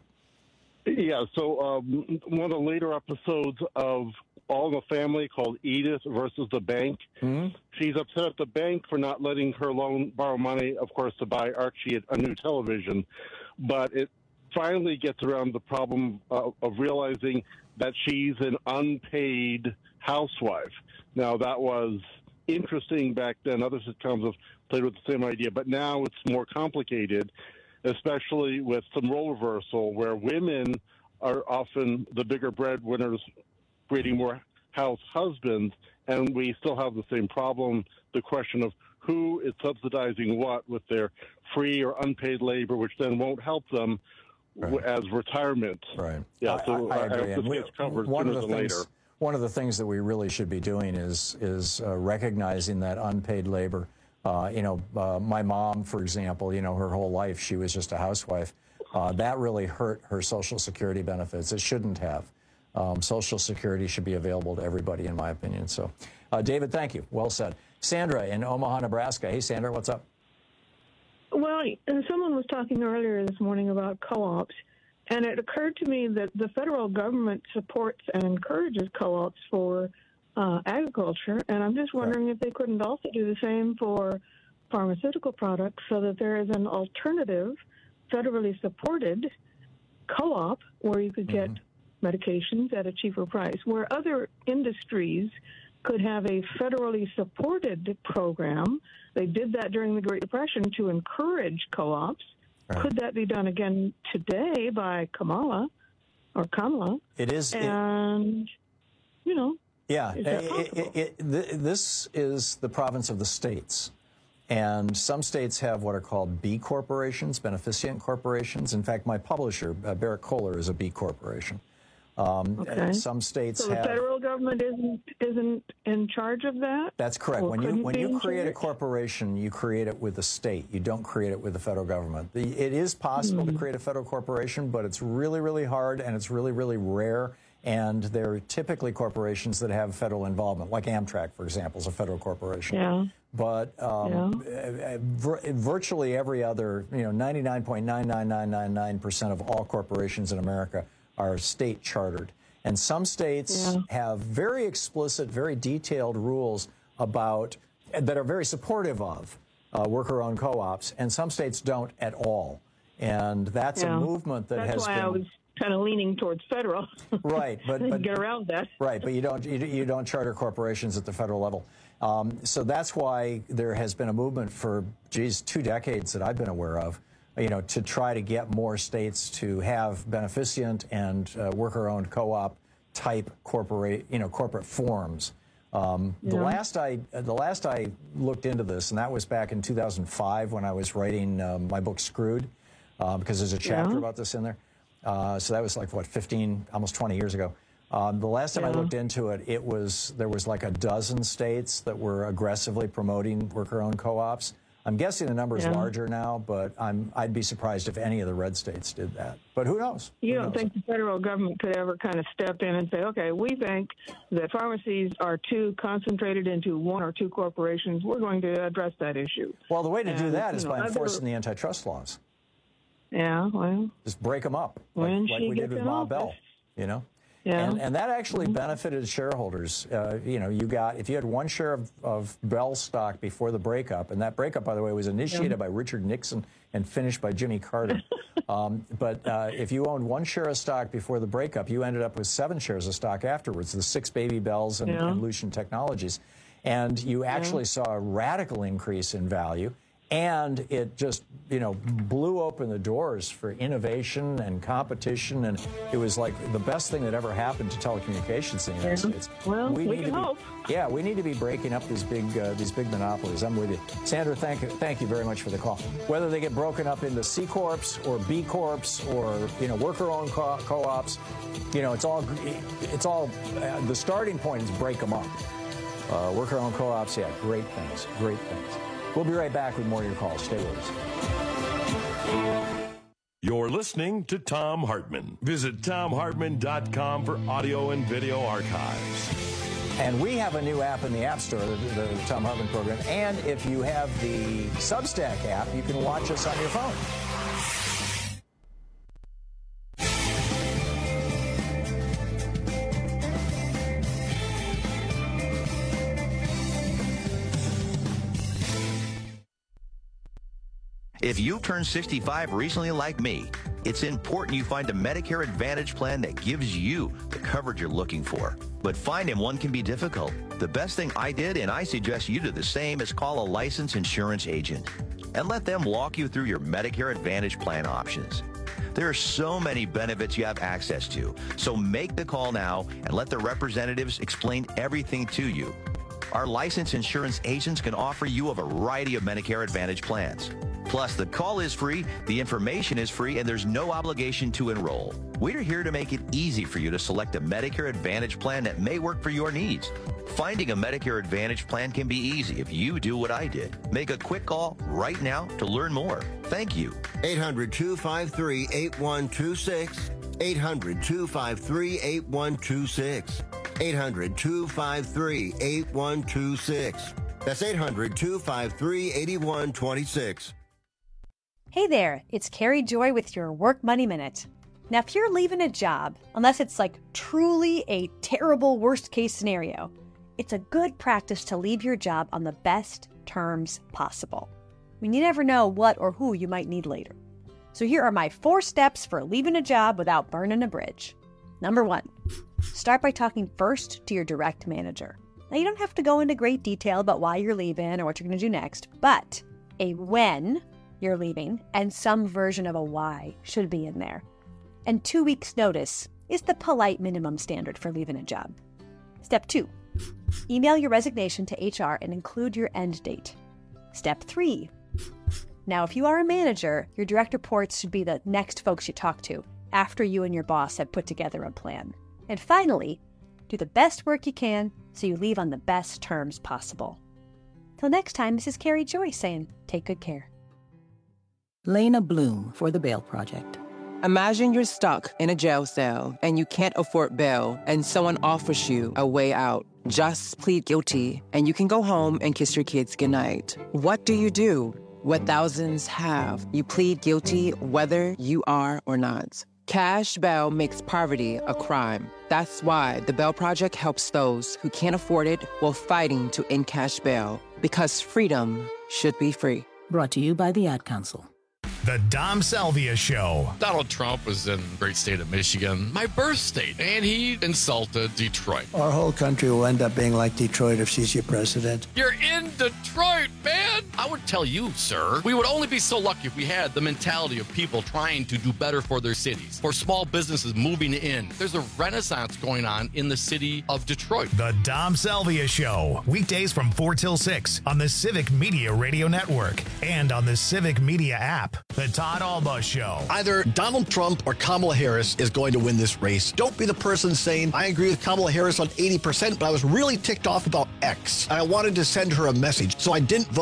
Yeah, so um, one of the later episodes of All in the Family called Edith versus the Bank. Mm-hmm. She's upset at the bank for not letting her loan borrow money, of course, to buy Archie a new television. But it finally gets around the problem uh, of realizing that she's an unpaid housewife. Now, that was interesting back then. Other sitcoms have played with the same idea, but now it's more complicated, especially with some role reversal where women are often the bigger breadwinners, creating more house husbands, and we still have the same problem, the question of who is subsidizing what with their free or unpaid labor, which then won't help them right. as retirement. Right. Yeah, so I, I I, agree. I hope this gets covered one sooner of the than things, later. One of the things that we really should be doing is is uh, recognizing that unpaid labor. Uh, you know, uh, my mom, for example, you know, her whole life she was just a housewife. Uh, that really hurt her Social Security benefits. It shouldn't have. Um, Social Security should be available to everybody, in my opinion. So, uh, David, thank you. Well said. Sandra in Omaha, Nebraska. Hey, Sandra, what's up? Well, someone was talking earlier this morning about co-ops, and it occurred to me that the federal government supports and encourages co-ops for uh, agriculture, and I'm just wondering right. if they couldn't also do the same for pharmaceutical products so that there is an alternative, federally supported co-op where you could get mm-hmm. medications at a cheaper price, where other industries could have a federally supported program. They did that during the Great Depression to encourage co-ops. Right. Could that be done again today by Kamala or Kamala? It is. And, it, you know, yeah, is that it, it, it, th- this is the province of the states. And some states have what are called B corporations, beneficent corporations. In fact, my publisher, uh, Barrett Kohler, is a B corporation. Um, okay. Some states so the have. The federal government isn't isn't in charge of that? That's correct. When you when you create a corporation, you create it with the state. You don't create it with the federal government. The, it is possible mm-hmm. to create a federal corporation, but it's really, really hard, and it's really, really rare. And they're typically corporations that have federal involvement, like Amtrak, for example, is a federal corporation. Yeah. But um, yeah. vir- virtually every other, you know, ninety-nine point nine nine nine nine nine percent of all corporations in America are state chartered. And some states yeah. have very explicit, very detailed rules about that are very supportive of uh, worker-owned co-ops, and some states don't at all. And that's yeah. a movement that that's has why been. I was kind of leaning towards federal. Right, but, but get around that. Right, but you don't you, you don't charter corporations at the federal level. Um, so that's why there has been a movement for, geez, two decades that I've been aware of, you know, to try to get more states to have beneficent and uh, worker-owned co-op type corporate, you know, corporate forms. Um, yeah. The last I the last I looked into this, and that was back in two thousand five when I was writing um, my book Screwed, uh, because there's a chapter yeah. about this in there. Uh, so that was like, what, fifteen, almost twenty years ago. Um, the last time yeah. I looked into it, it was there was like a dozen states that were aggressively promoting worker-owned co-ops. I'm guessing the number is Yeah. larger now, but I'm, I'd be surprised if any of the red states did that. But who knows? You Who don't knows? think the federal government could ever kind of step in and say, okay, we think that pharmacies are too concentrated into one or two corporations. We're going to address that issue. Well, the way to do And, that you is know, by other- enforcing the antitrust laws. Yeah, well. Just break them up, When like, like she we did gets with in Ma office. Bell, you know? Yeah. And, and that actually benefited shareholders. Uh, you know, you got, if you had one share of, of Bell stock before the breakup, and that breakup, by the way, was initiated Yeah. by Richard Nixon and finished by Jimmy Carter. um, but uh, if you owned one share of stock before the breakup, you ended up with seven shares of stock afterwards, the six baby Bells and, Yeah. and Lucian Technologies. And you actually saw a radical increase in value. And it just, you know, blew open the doors for innovation and competition. And it was like the best thing that ever happened to telecommunications in the United Yeah. States. Well, we need can to be, hope. Yeah, we need to be breaking up these big uh, these big monopolies. I'm with you. Sandra, thank you, thank you very much for the call. Whether they get broken up into C Corps or B Corps or, you know, worker-owned co- co-ops, you know, it's all, it's all, uh, the starting point is break them up. Uh, worker-owned co-ops, yeah, great things, great things. We'll be right back with more of your calls. Stay with us. You're listening to Thom Hartmann. Visit thom hartmann dot com for audio and video archives. And we have a new app in the App Store, the, the Thom Hartmann program. And if you have the Substack app, you can watch us on your phone. If you turned sixty-five recently like me, it's important you find a Medicare Advantage plan that gives you the coverage you're looking for. But finding one can be difficult. The best thing I did, and I suggest you do the same, is call a licensed insurance agent and let them walk you through your Medicare Advantage plan options. There are so many benefits you have access to, so make the call now and let the representatives explain everything to you. Our licensed insurance agents can offer you a variety of Medicare Advantage plans. Plus, the call is free, the information is free, and there's no obligation to enroll. We're here to make it easy for you to select a Medicare Advantage plan that may work for your needs. Finding a Medicare Advantage plan can be easy if you do what I did. Make a quick call right now to learn more. Thank you. eight hundred, two five three, eight one two six. eight hundred, two five three, eight one two six. eight hundred, two five three, eight one two six. That's eight hundred, two five three, eight one two six. Hey there, it's Carrie Joy with your Work Money Minute. Now, if you're leaving a job, unless it's like truly a terrible worst case scenario, it's a good practice to leave your job on the best terms possible. I mean, you never know what or who you might need later. So here are my four steps for leaving a job without burning a bridge. Number one, start by talking first to your direct manager. Now, you don't have to go into great detail about why you're leaving or what you're going to do next, but a when you're leaving and some version of a why should be in there. And two weeks' notice is the polite minimum standard for leaving a job. Step two, email your resignation to H R and include your end date. Step three, now if you are a manager, your direct reports should be the next folks you talk to after you and your boss have put together a plan. And finally, do the best work you can so you leave on the best terms possible. Till next time, this is Carrie Joy saying, take good care. Lena Bloom for the Bail Project. Imagine you're stuck in a jail cell and you can't afford bail and someone offers you a way out. Just plead guilty and you can go home and kiss your kids goodnight. What do you do? What thousands have. You plead guilty whether you are or not. Cash bail makes poverty a crime. That's why the Bail Project helps those who can't afford it while fighting to end cash bail. Because freedom should be free. Brought to you by the Ad Council. The Dom Salvia Show. Donald Trump was in the great state of Michigan, my birth state, and he insulted Detroit. Our whole country will end up being like Detroit if she's your president. You're in Detroit, man! I would tell you, sir, we would only be so lucky if we had the mentality of people trying to do better for their cities, for small businesses moving in. There's a renaissance going on in the city of Detroit. The Dom Salvia Show. Weekdays from four till six on the Civic Media Radio Network and on the Civic Media app. The Todd Alba Show. Either Donald Trump or Kamala Harris is going to win this race. Don't be the person saying, I agree with Kamala Harris on eighty percent, but I was really ticked off about X. And I wanted to send her a message. So I didn't vote, or I voted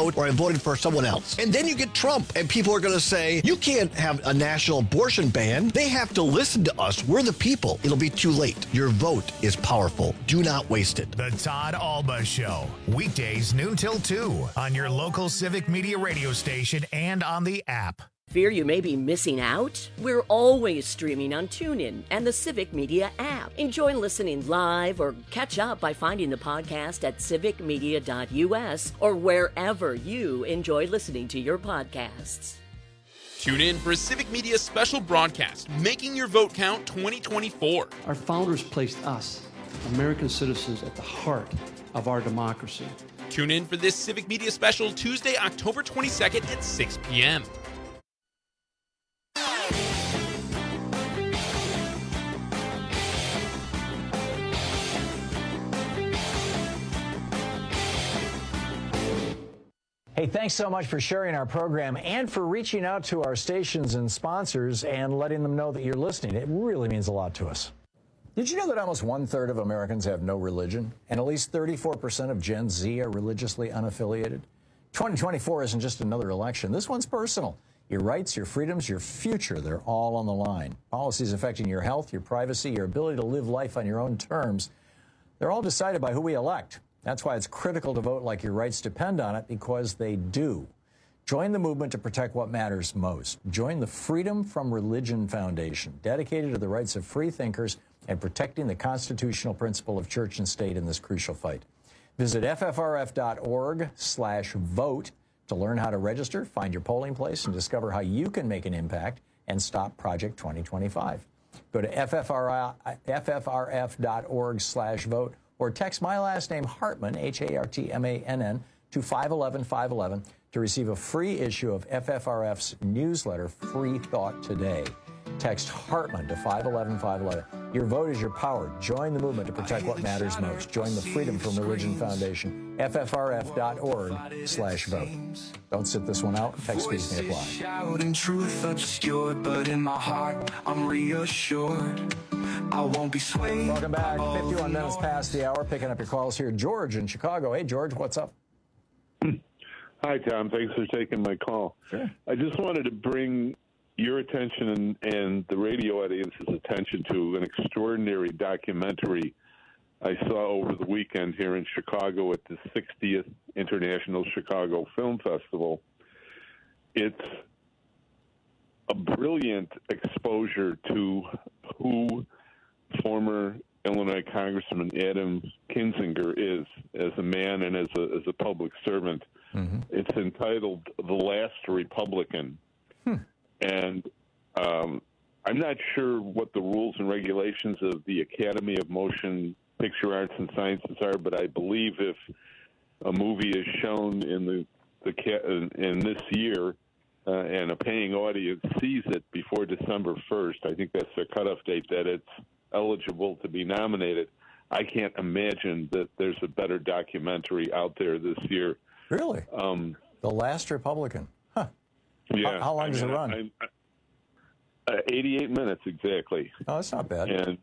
voted for someone else. And then you get Trump, and people are going to say, you can't have a national abortion ban. They have to listen to us. We're the people. It'll be too late. Your vote is powerful. Do not waste it. The Todd Alba Show, weekdays noon till two on your local Civic Media radio station and on the app. Fear you may be missing out? We're always streaming on TuneIn and the Civic Media app. Enjoy listening live or catch up by finding the podcast at civic media dot u s or wherever you enjoy listening to your podcasts. Tune in for a Civic Media special broadcast, Making Your Vote Count twenty twenty-four. Our founders placed us, American citizens, at the heart of our democracy. Tune in for this Civic Media special Tuesday, October twenty-second at six p.m. Hey, thanks so much for sharing our program and for reaching out to our stations and sponsors and letting them know that you're listening. It really means a lot to us. Did you know that almost one-third of Americans have no religion, and at least thirty-four percent of Gen Z are religiously unaffiliated? twenty twenty-four isn't just another election. This one's personal. Your rights, your freedoms, your future, they're all on the line. Policies affecting your health, your privacy, your ability to live life on your own terms, they're all decided by who we elect. That's why it's critical to vote like your rights depend on it, because they do. Join the movement to protect what matters most. Join the Freedom from Religion Foundation, dedicated to the rights of free thinkers and protecting the constitutional principle of church and state in this crucial fight. Visit f f r f dot org slash vote to learn how to register, find your polling place, and discover how you can make an impact and stop Project twenty twenty-five. Go to f f r f dot org slash vote or text my last name, Hartman, H A R T M A N N, to five one one five one one to receive a free issue of F F R F's newsletter, Free Thought Today. Text Hartman to five one one five one one. Your vote is your power. Join the movement to protect what matters most. Join the Freedom from Religion Foundation, f f r f dot org slash vote. Don't sit this one out. Text fees may apply. Shouting truth obscured, but in my heart, I'm reassured. I won't be swayed. Welcome back. fifty-one minutes past the hour. Picking up your calls here. George in Chicago. Hey, George, what's up? Hi, Tom. Thanks for taking my call. Sure. I just wanted to bring your attention and, and the radio audience's attention to an extraordinary documentary I saw over the weekend here in Chicago at the sixtieth International Chicago Film Festival. It's a brilliant exposure to who former Illinois Congressman Adam Kinzinger is as a man and as a, as a public servant. Mm-hmm. It's entitled The Last Republican. Hmm. And um, I'm not sure what the rules and regulations of the Academy of Motion Picture Arts and Sciences are, but I believe if a movie is shown in the, the in this year uh, and a paying audience sees it before December first, I think that's the cutoff date, that it's eligible to be nominated. I can't imagine that there's a better documentary out there this year. Really? Um, The Last Republican. Huh. Yeah. How, how long I does mean, it run? I, I, uh, eighty-eight minutes exactly. Oh, that's not bad. And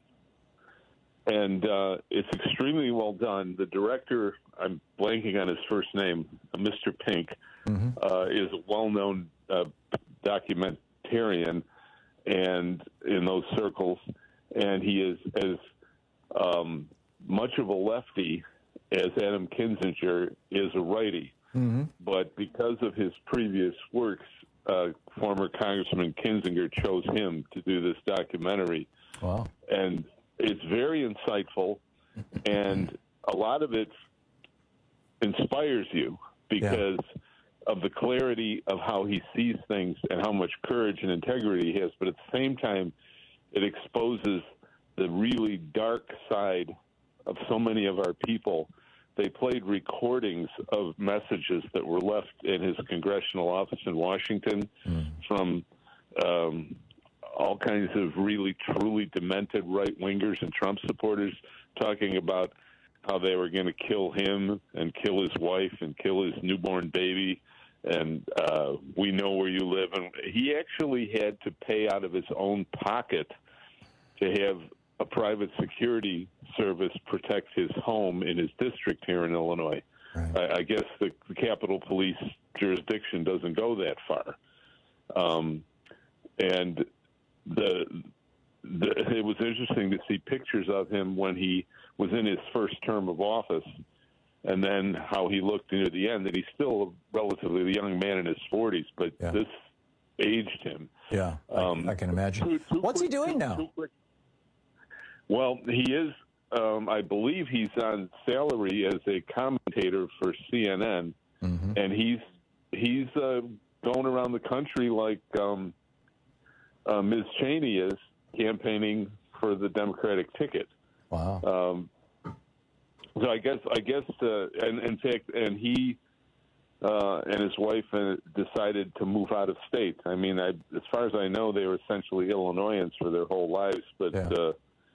and uh, it's extremely well done. The director, I'm blanking on his first name, Mister Pink, mm-hmm. uh, is a well-known uh, documentarian, and in those circles, and he is as um, much of a lefty as Adam Kinzinger is a righty. Mm-hmm. But because of his previous works, uh, former Congressman Kinzinger chose him to do this documentary. Wow. And it's very insightful, and a lot of it inspires you because yeah. of the clarity of how he sees things and how much courage and integrity he has. But at the same time, it exposes the really dark side of so many of our people. They played recordings of messages that were left in his congressional office in Washington mm. from um, all kinds of really, truly demented right-wingers and Trump supporters talking about how they were going to kill him and kill his wife and kill his newborn baby, and uh, we know where you live. And he actually had to pay out of his own pocket to have a private security service protect his home in his district here in Illinois. Right. I, I guess the, the Capitol Police jurisdiction doesn't go that far. Um, and the, the it was interesting to see pictures of him when he was in his first term of office, and then how he looked near the end. That he's still a relatively young man in his forties, but yeah. this aged him. Yeah, um, I, I can imagine. Two, two What's quick, he doing two, now? Two well, he is, um, I believe he's on salary as a commentator for C N N, mm-hmm. and he's he's uh, going around the country like um, uh, Miz Cheney is, campaigning for the Democratic ticket. Wow. Um, so I guess I guess uh, and in fact, and he uh, and his wife uh, decided to move out of state. I mean, I, as far as I know, they were essentially Illinoisans for their whole lives, but. Yeah. Uh,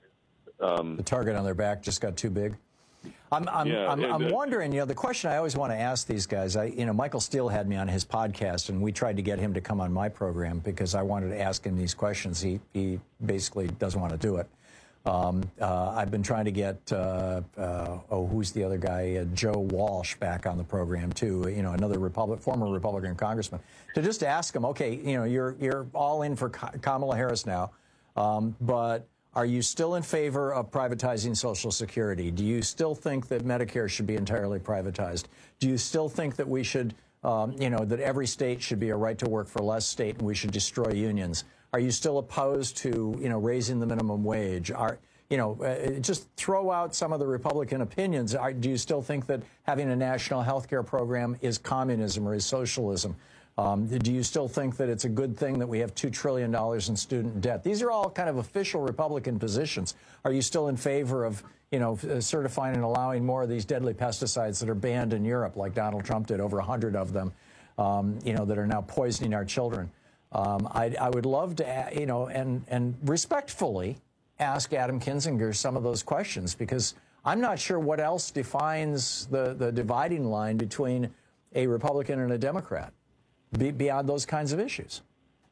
Um, the target on their back just got too big. I'm, I'm, yeah, I'm, and, I'm uh, wondering, you know, the question I always want to ask these guys, I, you know, Michael Steele had me on his podcast, and we tried to get him to come on my program because I wanted to ask him these questions. He, he basically doesn't want to do it. Um, uh, I've been trying to get, uh, uh, oh, who's the other guy, uh, Joe Walsh, back on the program, too, you know, another Republic, former Republican congressman, to just ask him, okay, you know, you're, you're all in for Kamala Harris now, um, but... Are you still in favor of privatizing Social Security? Do you still think that Medicare should be entirely privatized? Do you still think that we should, um, you know, that every state should be a right to work for less state and we should destroy unions? Are you still opposed to, you know, raising the minimum wage? Are, you know, uh, just throw out some of the Republican opinions. Are, do you still think that having a national health care program is communism or is socialism? Um, do you still think that it's a good thing that we have two trillion dollars in student debt? These are all kind of official Republican positions. Are you still in favor of, you know, certifying and allowing more of these deadly pesticides that are banned in Europe, like Donald Trump did, over one hundred of them, um, you know, that are now poisoning our children? Um, I, I would love to, you know, and, and respectfully ask Adam Kinzinger some of those questions, because I'm not sure what else defines the, the dividing line between a Republican and a Democrat. Be, beyond those kinds of issues.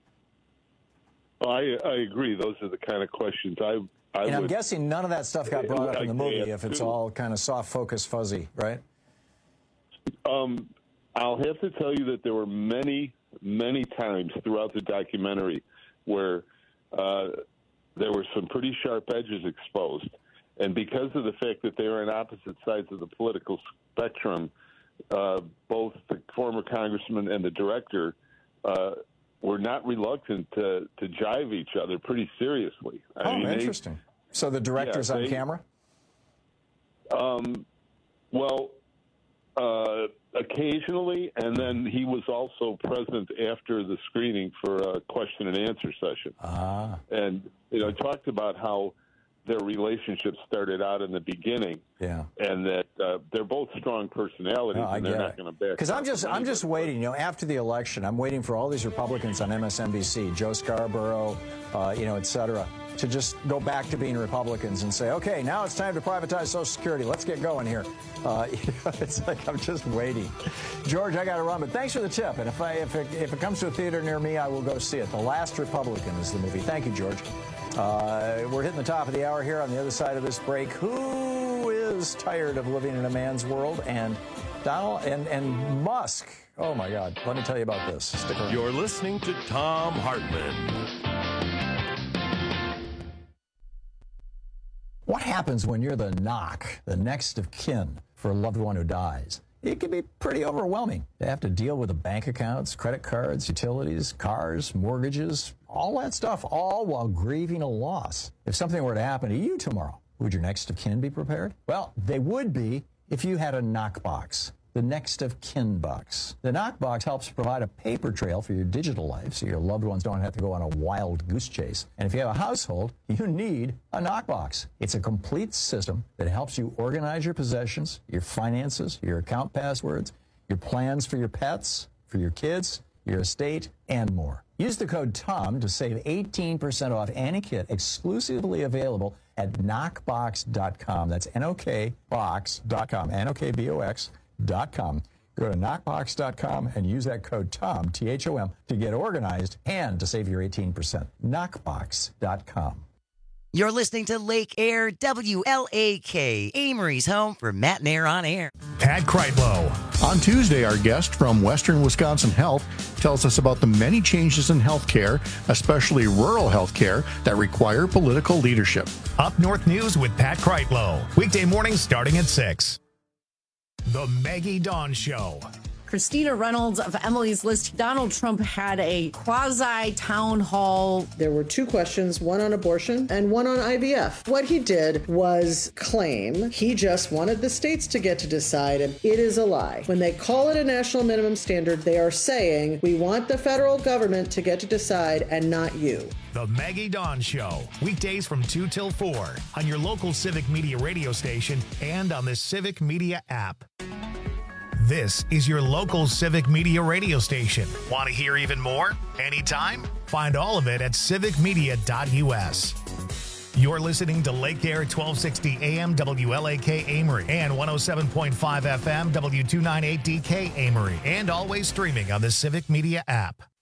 I, I agree. Those are the kind of questions I, I and I'm would, guessing none of that stuff got brought up in the movie if it's too. all kind of soft focus fuzzy, right? Um, I'll have to tell you that there were many, many times throughout the documentary where uh, there were some pretty sharp edges exposed. And because of the fact that they were on opposite sides of the political spectrum, Uh, both the former congressman and the director uh, were not reluctant to, to jive each other pretty seriously. I oh, mean, interesting. They, so the director's yeah, they, on camera? Um, well, uh, occasionally, and then he was also present after the screening for a question and answer session. Ah. And, you know, talked about how their relationship started out in the beginning, yeah, and that uh, they're both strong personalities, no, and they're not going to back. Because I'm just, I'm just waiting. You know, after the election, I'm waiting for all these Republicans on M S N B C, Joe Scarborough, uh, you know, et cetera, to just go back to being Republicans and say, okay, now it's time to privatize Social Security. Let's get going here. Uh, you know, it's like I'm just waiting. George, I got to run, but thanks for the tip. And if I, if it, if it comes to a theater near me, I will go see it. The Last Republican is the movie. Thank you, George. Uh, we're hitting the top of the hour here. On the other side of this break, who is tired of living in a man's world? And Donald and, and Musk. Oh, my God. Let me tell you about this. Stick around. You're listening to Thom Hartmann. What happens when you're the knock, the next of kin for a loved one who dies? It can be pretty overwhelming. They have to deal with the bank accounts, credit cards, utilities, cars, mortgages, all that stuff, all while grieving a loss. If something were to happen to you tomorrow, would your next of kin be prepared? Well, they would be if you had a knockbox, the next of kin box. The knockbox helps provide a paper trail for your digital life so your loved ones don't have to go on a wild goose chase. And if you have a household, you need a knockbox. It's a complete system that helps you organize your possessions, your finances, your account passwords, your plans for your pets, for your kids, your estate, and more. Use the code TOM to save eighteen percent off any kit exclusively available at knockbox dot com. That's N O K box dot com, N O K B O X dot com. Go to knockbox dot com and use that code TOM, T H O M, to get organized and to save your eighteen percent. knockbox dot com. You're listening to Lake Air W L A K, Amory's home for Matt and Air on Air. Pat Kreitlow. On Tuesday, our guest from Western Wisconsin Health tells us about the many changes in healthcare, especially rural healthcare, that require political leadership. Up North News with Pat Kreitlow. Weekday mornings starting at six. The Maggie Dawn Show. Christina Reynolds of Emily's List. Donald Trump had a quasi-town hall. There were two questions, one on abortion and one on I V F. What he did was claim he just wanted the states to get to decide, and it is a lie. When they call it a national minimum standard, they are saying, we want the federal government to get to decide and not you. The Maggie Dawn Show. Weekdays from two till four on your local Civic Media radio station and on the Civic Media app. This is your local Civic Media radio station. Want to hear even more? Anytime? Find all of it at civic media dot U S. You're listening to Lake Air twelve sixty A M W L A K Amory and one oh seven point five F M W two ninety-eight D K Amory, and always streaming on the Civic Media app.